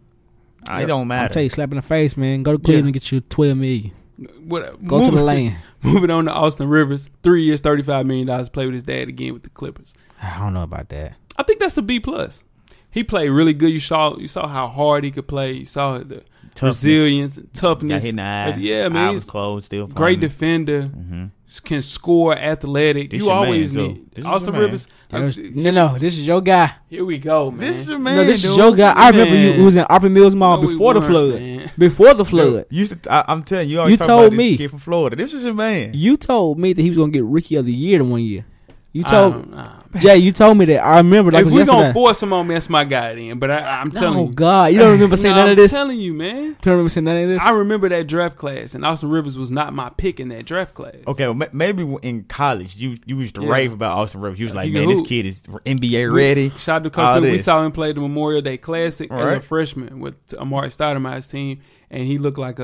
It don't I'll matter. tell you, slap in the face, man. Go to Cleveland and get you $12 million. Go to the land. Moving on to Austin Rivers, 3 years, $35 million. Play with his dad again with the Clippers. I don't know about that. I think that's a B plus. He played really good. You saw how hard he could play. You saw the resilience and toughness. Got hit in the eye. Yeah, Eye man. was He's closed still. great fine. defender. Mm-hmm. Can score, athletic. This You your always man, too. need This is Austin your man. Rivers. No, this is your guy. Here we go, man. This is your man. No, this dude. is your guy. I remember Man. you was in Opry Mills Mall No, we before the weren't, flood. man. Before the flood. I'm telling you, you always You talk told about me. this kid from Florida. This is your man. You told me that he was going to get Rookie of the Year in 1 year. You I told don't know. Jay, you told me that. I remember like If it was we're yesterday. gonna force him on me, that's my guy then. But I'm telling Oh you, God, you don't remember saying none of this? You I'm telling you, man. don't remember saying none of this? I remember that draft class, and Austin Rivers was not my pick in that draft class. Okay, well, maybe in college you used to Yeah. rave about Austin Rivers. You was like, He man, can this hoop. kid is NBA ready. Shout out to All Coach. We this. saw him play the Memorial Day Classic as a Right. freshman with Amari Stoudemire's team, and he looked like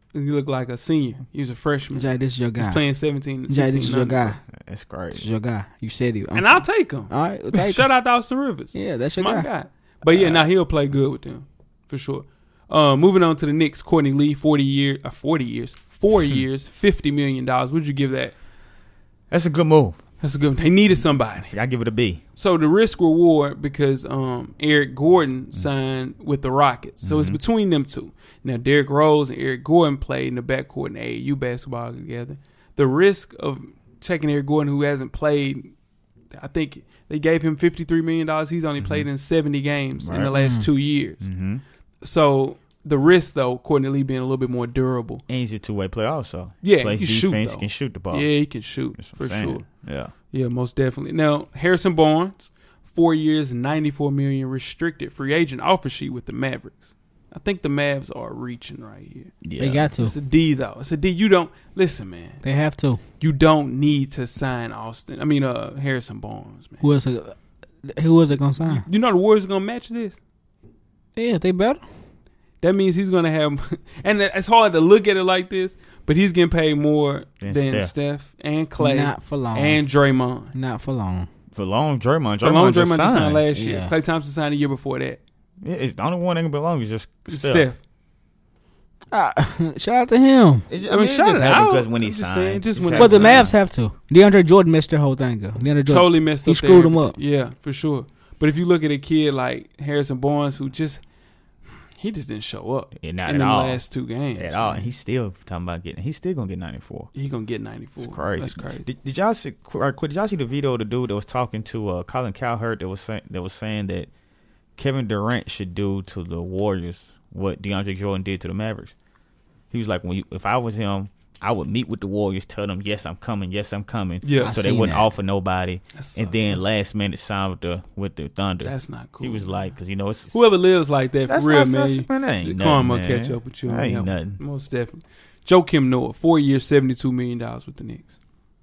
a senior. He was a freshman. Jay, this is your He's guy. playing 17. Jay, this is your under. guy. That's This is great. your guy. You said it. And I'll take him. All right, we'll take Shout him. out to Austin Rivers. Yeah, that's It's your my guy. guy. But yeah, now he'll play good with them for sure. Moving on to the Knicks, Courtney Lee, 4 years, $50 million. Would you give that? That's a good move. That's a good one. They needed somebody. I give it a B. So the risk reward, because Eric Gordon signed with the Rockets. So it's between them two. Now Derrick Rose and Eric Gordon played in the backcourt in AAU basketball together. The risk of taking Eric Gordon, who hasn't played, I think they gave him $53 million. He's only played in 70 games in the last 2 years. Mm-hmm. So the risk, though, Courtney Lee being a little bit more durable. And he's a two-way player also. Yeah, Plays he can shoot, defense, though. can shoot the ball. Yeah, he can shoot That's what for I'm saying. sure. Yeah. Yeah, most definitely. Now, Harrison Barnes, 4 years, $94 million restricted free agent offer sheet with the Mavericks. I think the Mavs are reaching right here. Yeah. They got to. It's a D, though. It's a D. You don't listen, man. They have to. You don't need to sign Harrison Barnes, man. Who else they gonna sign? You know the Warriors are gonna match this. Yeah, they better. That means he's going to have, and it's hard to look at it like this, but he's getting paid more than Steph and Clay. Not for long. And Draymond. Not for long. For long, Draymond just signed last year. Yeah. Clay Thompson signed the year before that. Yeah, it's the only one that can be long is just Steph. Shout out to him. I mean, shout out just when he signed. But the Mavs have to. DeAndre Jordan messed their whole thing up. DeAndre Jordan totally messed up. He screwed him up. Yeah, for sure. But if you look at a kid like Harrison Barnes, he just didn't show up in the last 2 games at all. And he's still talking about he's still gonna get 94. He's gonna get 94. It's crazy. That's crazy. Did y'all see? Did y'all see the video of the dude that was talking to Colin Cowherd that was saying that Kevin Durant should do to the Warriors what DeAndre Jordan did to the Mavericks? He was like, if I was him, I would meet with the Warriors, tell them, yes, I'm coming. Yeah, so they wouldn't offer nobody. And then last minute sign with the Thunder. That's not cool. He was like, because it's whoever lives like that for real, man. That ain't karma nothing, catch up with you. That ain't nothing. Most definitely. Joakim Noah, 4 years, $72 million with the Knicks.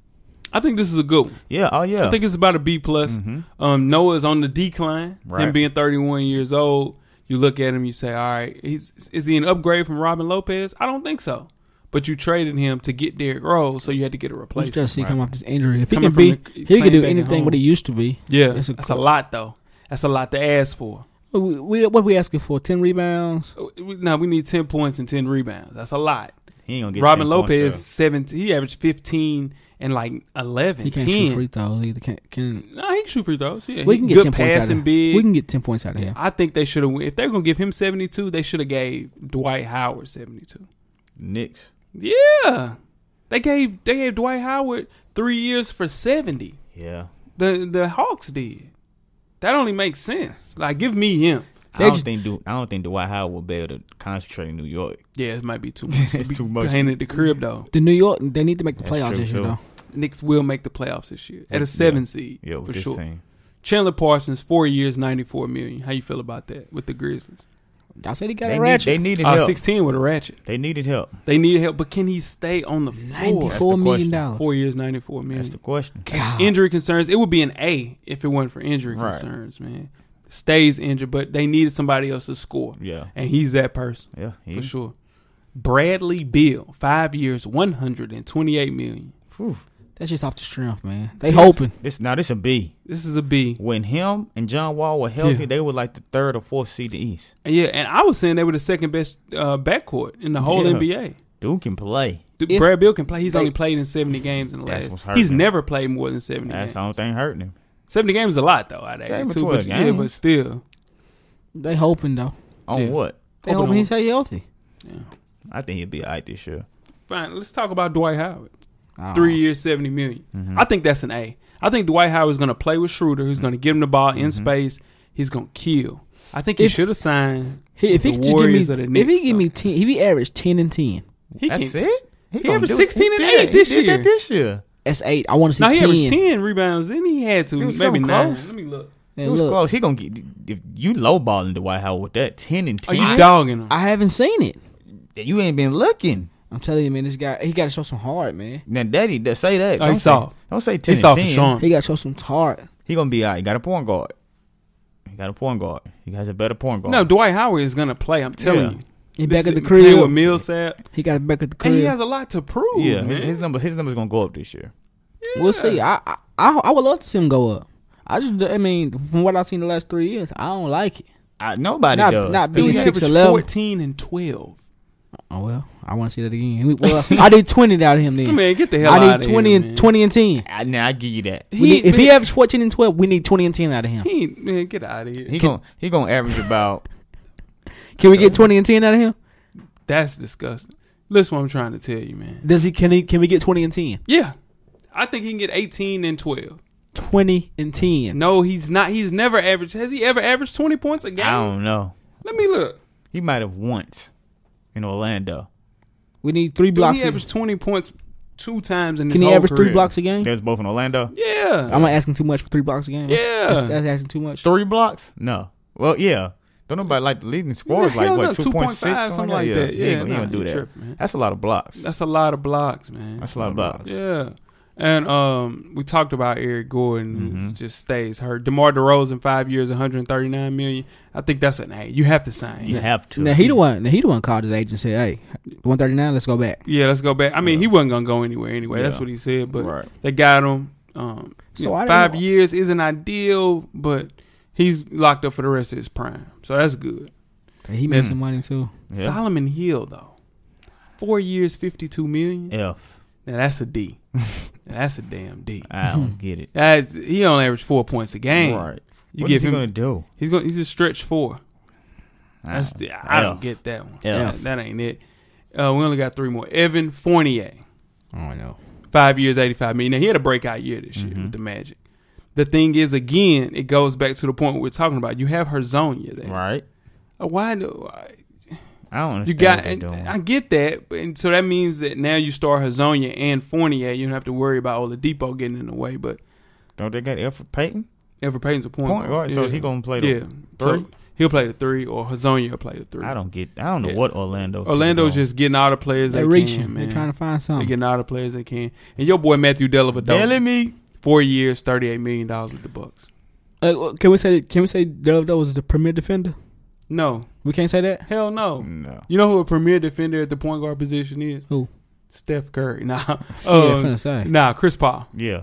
I think this is a good one. Yeah, oh yeah. I think it's about a B+. Mm-hmm. Noah's on the decline. Right. Him being 31 years old, you look at him, you say, all right, is he an upgrade from Robin Lopez? I don't think so. But you traded him to get Derrick Rose, so you had to get a replacement. You just see come off this injury. If he Coming can do anything what he used to be. Yeah, that's a lot though. That's a lot to ask for. What we asking for? 10 rebounds? No, we need 10 points and 10 rebounds. That's a lot. He ain't gonna get Robin 10 Lopez points, 17. He averaged 15 and like 11. He can't 10. shoot free throws either. No, he can shoot free throws. Yeah, we can get 10 points out of him. Big. We can get 10 points out of him. I think they should have. If they're gonna give him 72, they should have gave Dwight Howard 72. Knicks. Yeah, they gave Dwight Howard 3 years for 70. Yeah, the Hawks did. That only makes sense. Like, give me him. I don't think Dwight Howard will be able to concentrate in New York. Yeah, it might be too much. It's too much. Playing at the crib though. The New York, they need to make the playoffs this year though. Knicks will make the playoffs this year at a 7 seed. Yeah, with for this sure. team. Chandler Parsons, 4 years, $94 million. How you feel about that with the Grizzlies? I said he got a ratchet. They needed help. 16 with a ratchet. They needed help. But can he stay on the floor? $94 million. 4 years, $94 million. That's the question. Injury concerns. It would be an A if it wasn't for injury concerns, man. Stays injured, but they needed somebody else to score. Yeah. And he's that person. Yeah. For sure. Bradley Beal, 5 years, $128 million. Whew. That's just off the strength, man. They hoping. This a B. This is a B. When him and John Wall were healthy, they were like the 3rd or 4th seed in the East. Yeah, and I was saying they were the second best backcourt in the whole NBA. Dude can play. Brad Beal can play. He's only played in 70 games in the last. He's never played more than 70 games. That's the only thing hurting him. 70 games is a lot, though. Out of that. 12 games. Yeah, but still. They hoping, though. On what? They hoping he stay healthy. Yeah. I think he'll be all right this year. Fine. Let's talk about Dwight Howard. 3 years, $70 million. Mm-hmm. I think that's an A. I think Dwight Howard is going to play with Schroeder, who's going to give him the ball in space. He's going to kill. I think he should have signed if the Warriors of the Knicks. If he give me 10, if he averaged 10 and 10. That's it? He averaged 16 and 8 this year. This year. That's 8. I want to see 10. He averaged 10 rebounds. Then he had to. Maybe 9. Let me look. It was close. He gonna get, if you lowballing Dwight Howard with that 10 and 10. Are you dogging him? I haven't seen it. You ain't been looking. I'm telling you, man, this guy, he got to show some heart, man. Now, Daddy, say that. He's soft. Don't say 10 he's and soft 10. for Sean. He got to show some heart. He going to be all right. He got a point guard. He has a better point guard. No, Dwight Howard is going to play. I'm telling you. He back at the crib. Playing with Millsap. He got back at the crib. And he has a lot to prove. Yeah, man. his number's going to go up this year. Yeah. We'll see. I would love to see him go up. I mean, from what I've seen the last 3 years, I don't like it. Nobody does. Not being he 6'11". 14 and 12. Oh, well, I want to see that again. Well, I need 20 out of him then. Man, get the hell out of here. I need 20 and 10. Now, I give you that. If he averages 14 and 12, we need 20 and 10 out of him. Man, get out of here. He gonna average about. Can we get 20 and 10 out of him? That's disgusting. Listen what I'm trying to tell you, man. Can we get 20 and 10? Yeah. I think he can get 18 and 12. 20 and 10. No, he's not. He's never averaged. Has he ever averaged 20 points a game? I don't know. Let me look. He might have once in Orlando. We need 3 blocks. He averaged 20 points 2 times in his Can he whole average career. 3 blocks a game? There's both in Orlando. Yeah. I'm not asking too much for 3 blocks a game. Yeah. That's asking too much. 3 blocks? No. Well, yeah. Don't nobody like the leading scorers like what 2.6 something like that. Yeah, he don't do that. Tripping, man. That's a lot of blocks. That's a lot of blocks, man. That's a lot of blocks. Yeah. And we talked about Eric Gordon, who just stays hurt. DeMar DeRozan, 5 years, $139 million. I think that's an A. You have to sign. You have to. Now he the one called his agent and said, "Hey, 139, let's go back." Yeah, let's go back. I mean, he wasn't gonna go anywhere anyway. That's what he said. But they got him. So 5 years isn't ideal, but he's locked up for the rest of his prime. So that's good. He made some money too. Yeah. Solomon Hill though, 4 years, $52 million. F. Now that's a D. That's a damn D. I don't get it. He only averaged 4 points a game. Right. What is he gonna do? He's a stretch 4. I don't get that one. That ain't it. We only got 3 more. Evan Fournier. Oh no. 5 years, $85 million. Now he had a breakout year this year with the Magic. The thing is, again, it goes back to the point we're talking about. You have Hezonja there, right? Why do I don't understand you got? what they're doing. I get that, and so that means that now you start Hezonja and Fournier. You don't have to worry about Oladipo getting in the way. But don't they got Elfrid Payton? Elfrid Payton's a point guard. Right, so is he gonna play the 3? So he'll play the 3, or Hezonja will play the 3. I don't know what Orlando's just getting all the players they can, man. They're trying to find something. They're getting all the players they can. And your boy Matthew Dellavedova, 4 years, $38 million with the Bucks. Can we say Dellavedova was the premier defender? No. We can't say that? Hell no. No. You know who a premier defender at the point guard position is? Who? Steph Curry. Nah. Finna say. Nah, Chris Paul. Yeah.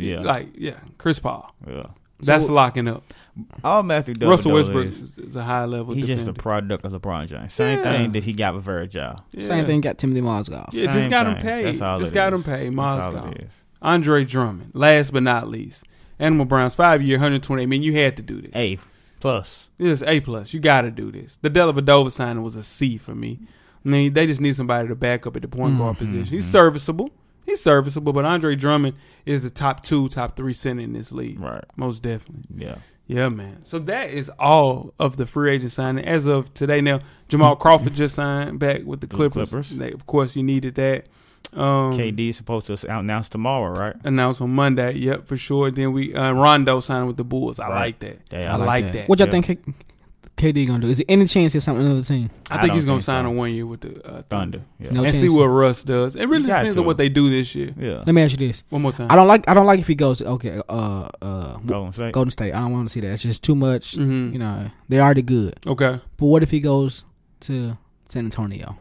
Chris Paul. Yeah. That's locking up. All Matthew Dellavedova Russell Westbrook is a high level He's defender. just a product of LeBron James. Same thing that he got with Virgil. Yeah. Same thing got Timothy Mozgov. Yeah, just got him paid. That's all just it got is. him paid. That's all Mozgov. it is. Andre Drummond. Last but not least. Animal Browns, 5 year, $128 million. You had to do this. A+. This is A+. You got to do this. The Dellavedova signing was a C for me. I mean, they just need somebody to back up at the point guard position. He's serviceable. But Andre Drummond is the top 3 center in this league. Right. Most definitely. Yeah. Yeah, man. So that is all of the free agent signing as of today. Now, Jamal Crawford just signed back with the Clippers. Of course, you needed that. KD is supposed to announce tomorrow, right? Announce on Monday. Yep, for sure. Then we Rondo signed with the Bulls. I like that. Yeah, I like that. What y'all think KD gonna do? Is there any chance he'll sign another team? I think he's gonna sign a 1 year with the Thunder. Yeah. No and chance. see what Russ does. It really depends on what they do this year. Yeah. Let me ask you this one more time. I don't like if he goes Golden State. I don't want to see that. It's just too much. You know, they're already good. Okay. But what if he goes to San Antonio?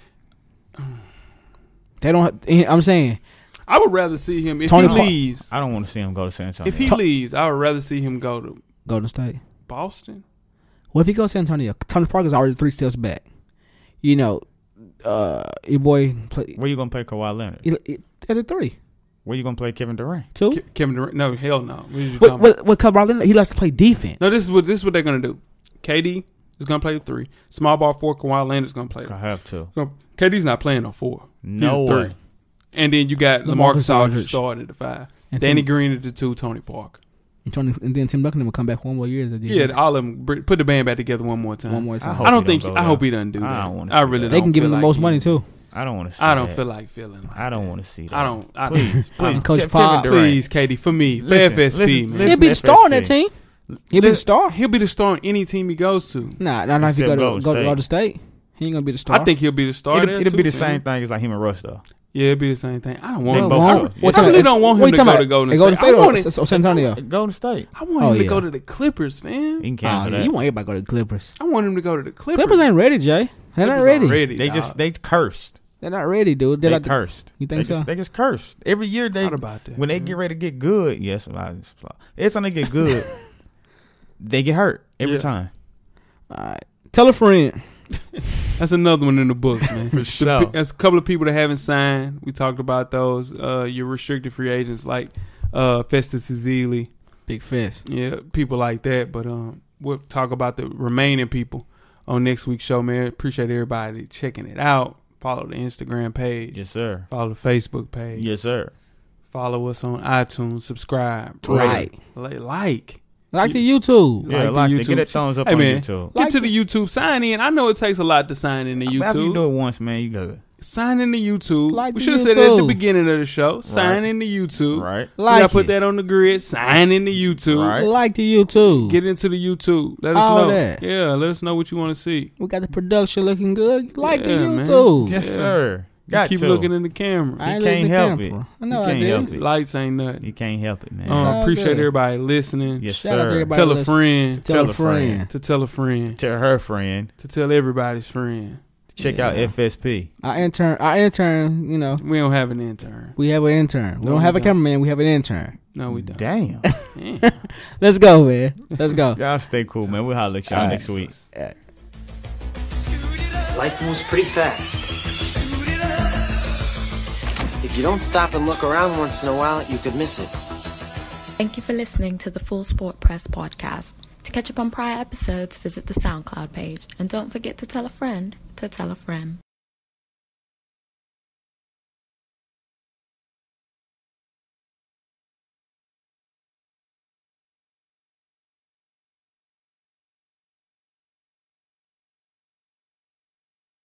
They don't. I'm saying. I would rather see him if he leaves. I don't want to see him go to San Antonio. If he leaves, I would rather see him go to Golden State, Boston. What if he goes to San Antonio? Tony Parker's already 3 steps back. You know, your boy. Where you gonna play Kawhi Leonard? At the 3. Where you gonna play Kevin Durant? 2. Kevin Durant? No, hell no. What Kawhi Leonard? He likes to play defense. No, this is what they're gonna do. KD is gonna play the 3. Small ball 4. Kawhi Leonard's gonna play. I have to. KD's not playing on 4. No He's a 3. way. And then you got LaMarcus Aldridge Aldridge starting at the 5. And Danny Tim- Green at the 2. Tony Parker. And then Tim Duncan will come back 1 more year. Yeah, all of them put the band back together one more time. I hope he doesn't do that. I don't want to. I really don't. They can give him the like most money too. I don't want to see I don't that. feel like feeling like I don't that. want to see that. I don't. Please, Coach Kevin Pop. Durant. Please, Katie, for me. Listen, FSP, man. He'll be the star on that team. He'll be the star. He'll be the star on any team he goes to. Not if he go to Golden State. He ain't gonna be the star. I think he'll be the star. It'll be the same thing as like him and Russ though. Yeah, it'll be the same thing. I don't want him. both. I really don't want him to go to Golden State. or San Antonio? Golden State. I want him to go to the Clippers, man. He can cancel that. You want everybody to go to the Clippers? I want him to go to the Clippers. Clippers ain't ready, Jay. They're not ready. They cursed. They're not ready, dude. They cursed. You think so? They just cursed. Every year Thought about that. when they get ready to get good, it's when they get good, they get hurt every time. All right. Tell a friend. That's another one in the books, man. For sure. There's a couple of people that haven't signed. We talked about those. Your restricted free agents like Festus Ezeli. Big Fest. Yeah, people like that. But we'll talk about the remaining people on next week's show, man. Appreciate everybody checking it out. Follow the Instagram page. Yes, sir. Follow the Facebook page. Yes, sir. Follow us on iTunes. Subscribe. Like the YouTube. Yeah, like to get that thumbs up on YouTube. Get to the YouTube. Sign in. I know it takes a lot to sign in to YouTube. After you do it once, man, you good. Sign in to YouTube. Like we the should have said that at the YouTube. beginning of the show. Sign in to YouTube. Right. We gotta Like put it. that on the grid. Sign in to YouTube. Right. Like the YouTube. Get into the YouTube. Let us All know. that. Yeah, let us know what you want to see. We got the production looking good. Like the Yeah, man. YouTube. Yes, sir. Got keep to. looking in the camera. I He ain't can't looking help at the it. camera. I know He I can't did. help it. Lights ain't nothing. You can't help it, man. all Appreciate good. everybody listening. Yes, Shout out to sir. everybody. Tell a listen. friend. Tell a friend. To tell a friend. Tell her friend. To tell everybody's friend. Check out FSP. Our intern, you know, We don't have an intern. we have an intern. We No, don't we have a don't. cameraman. We have an intern. No, we don't. Damn. Damn. Let's go, man. Let's go. Y'all stay cool, man. We'll holler at y'all next week. Life moves pretty fast. If you don't stop and look around once in a while, you could miss it. Thank you for listening to the Full Sport Press podcast. To catch up on prior episodes, visit the SoundCloud page. And don't forget to tell a friend to tell a friend.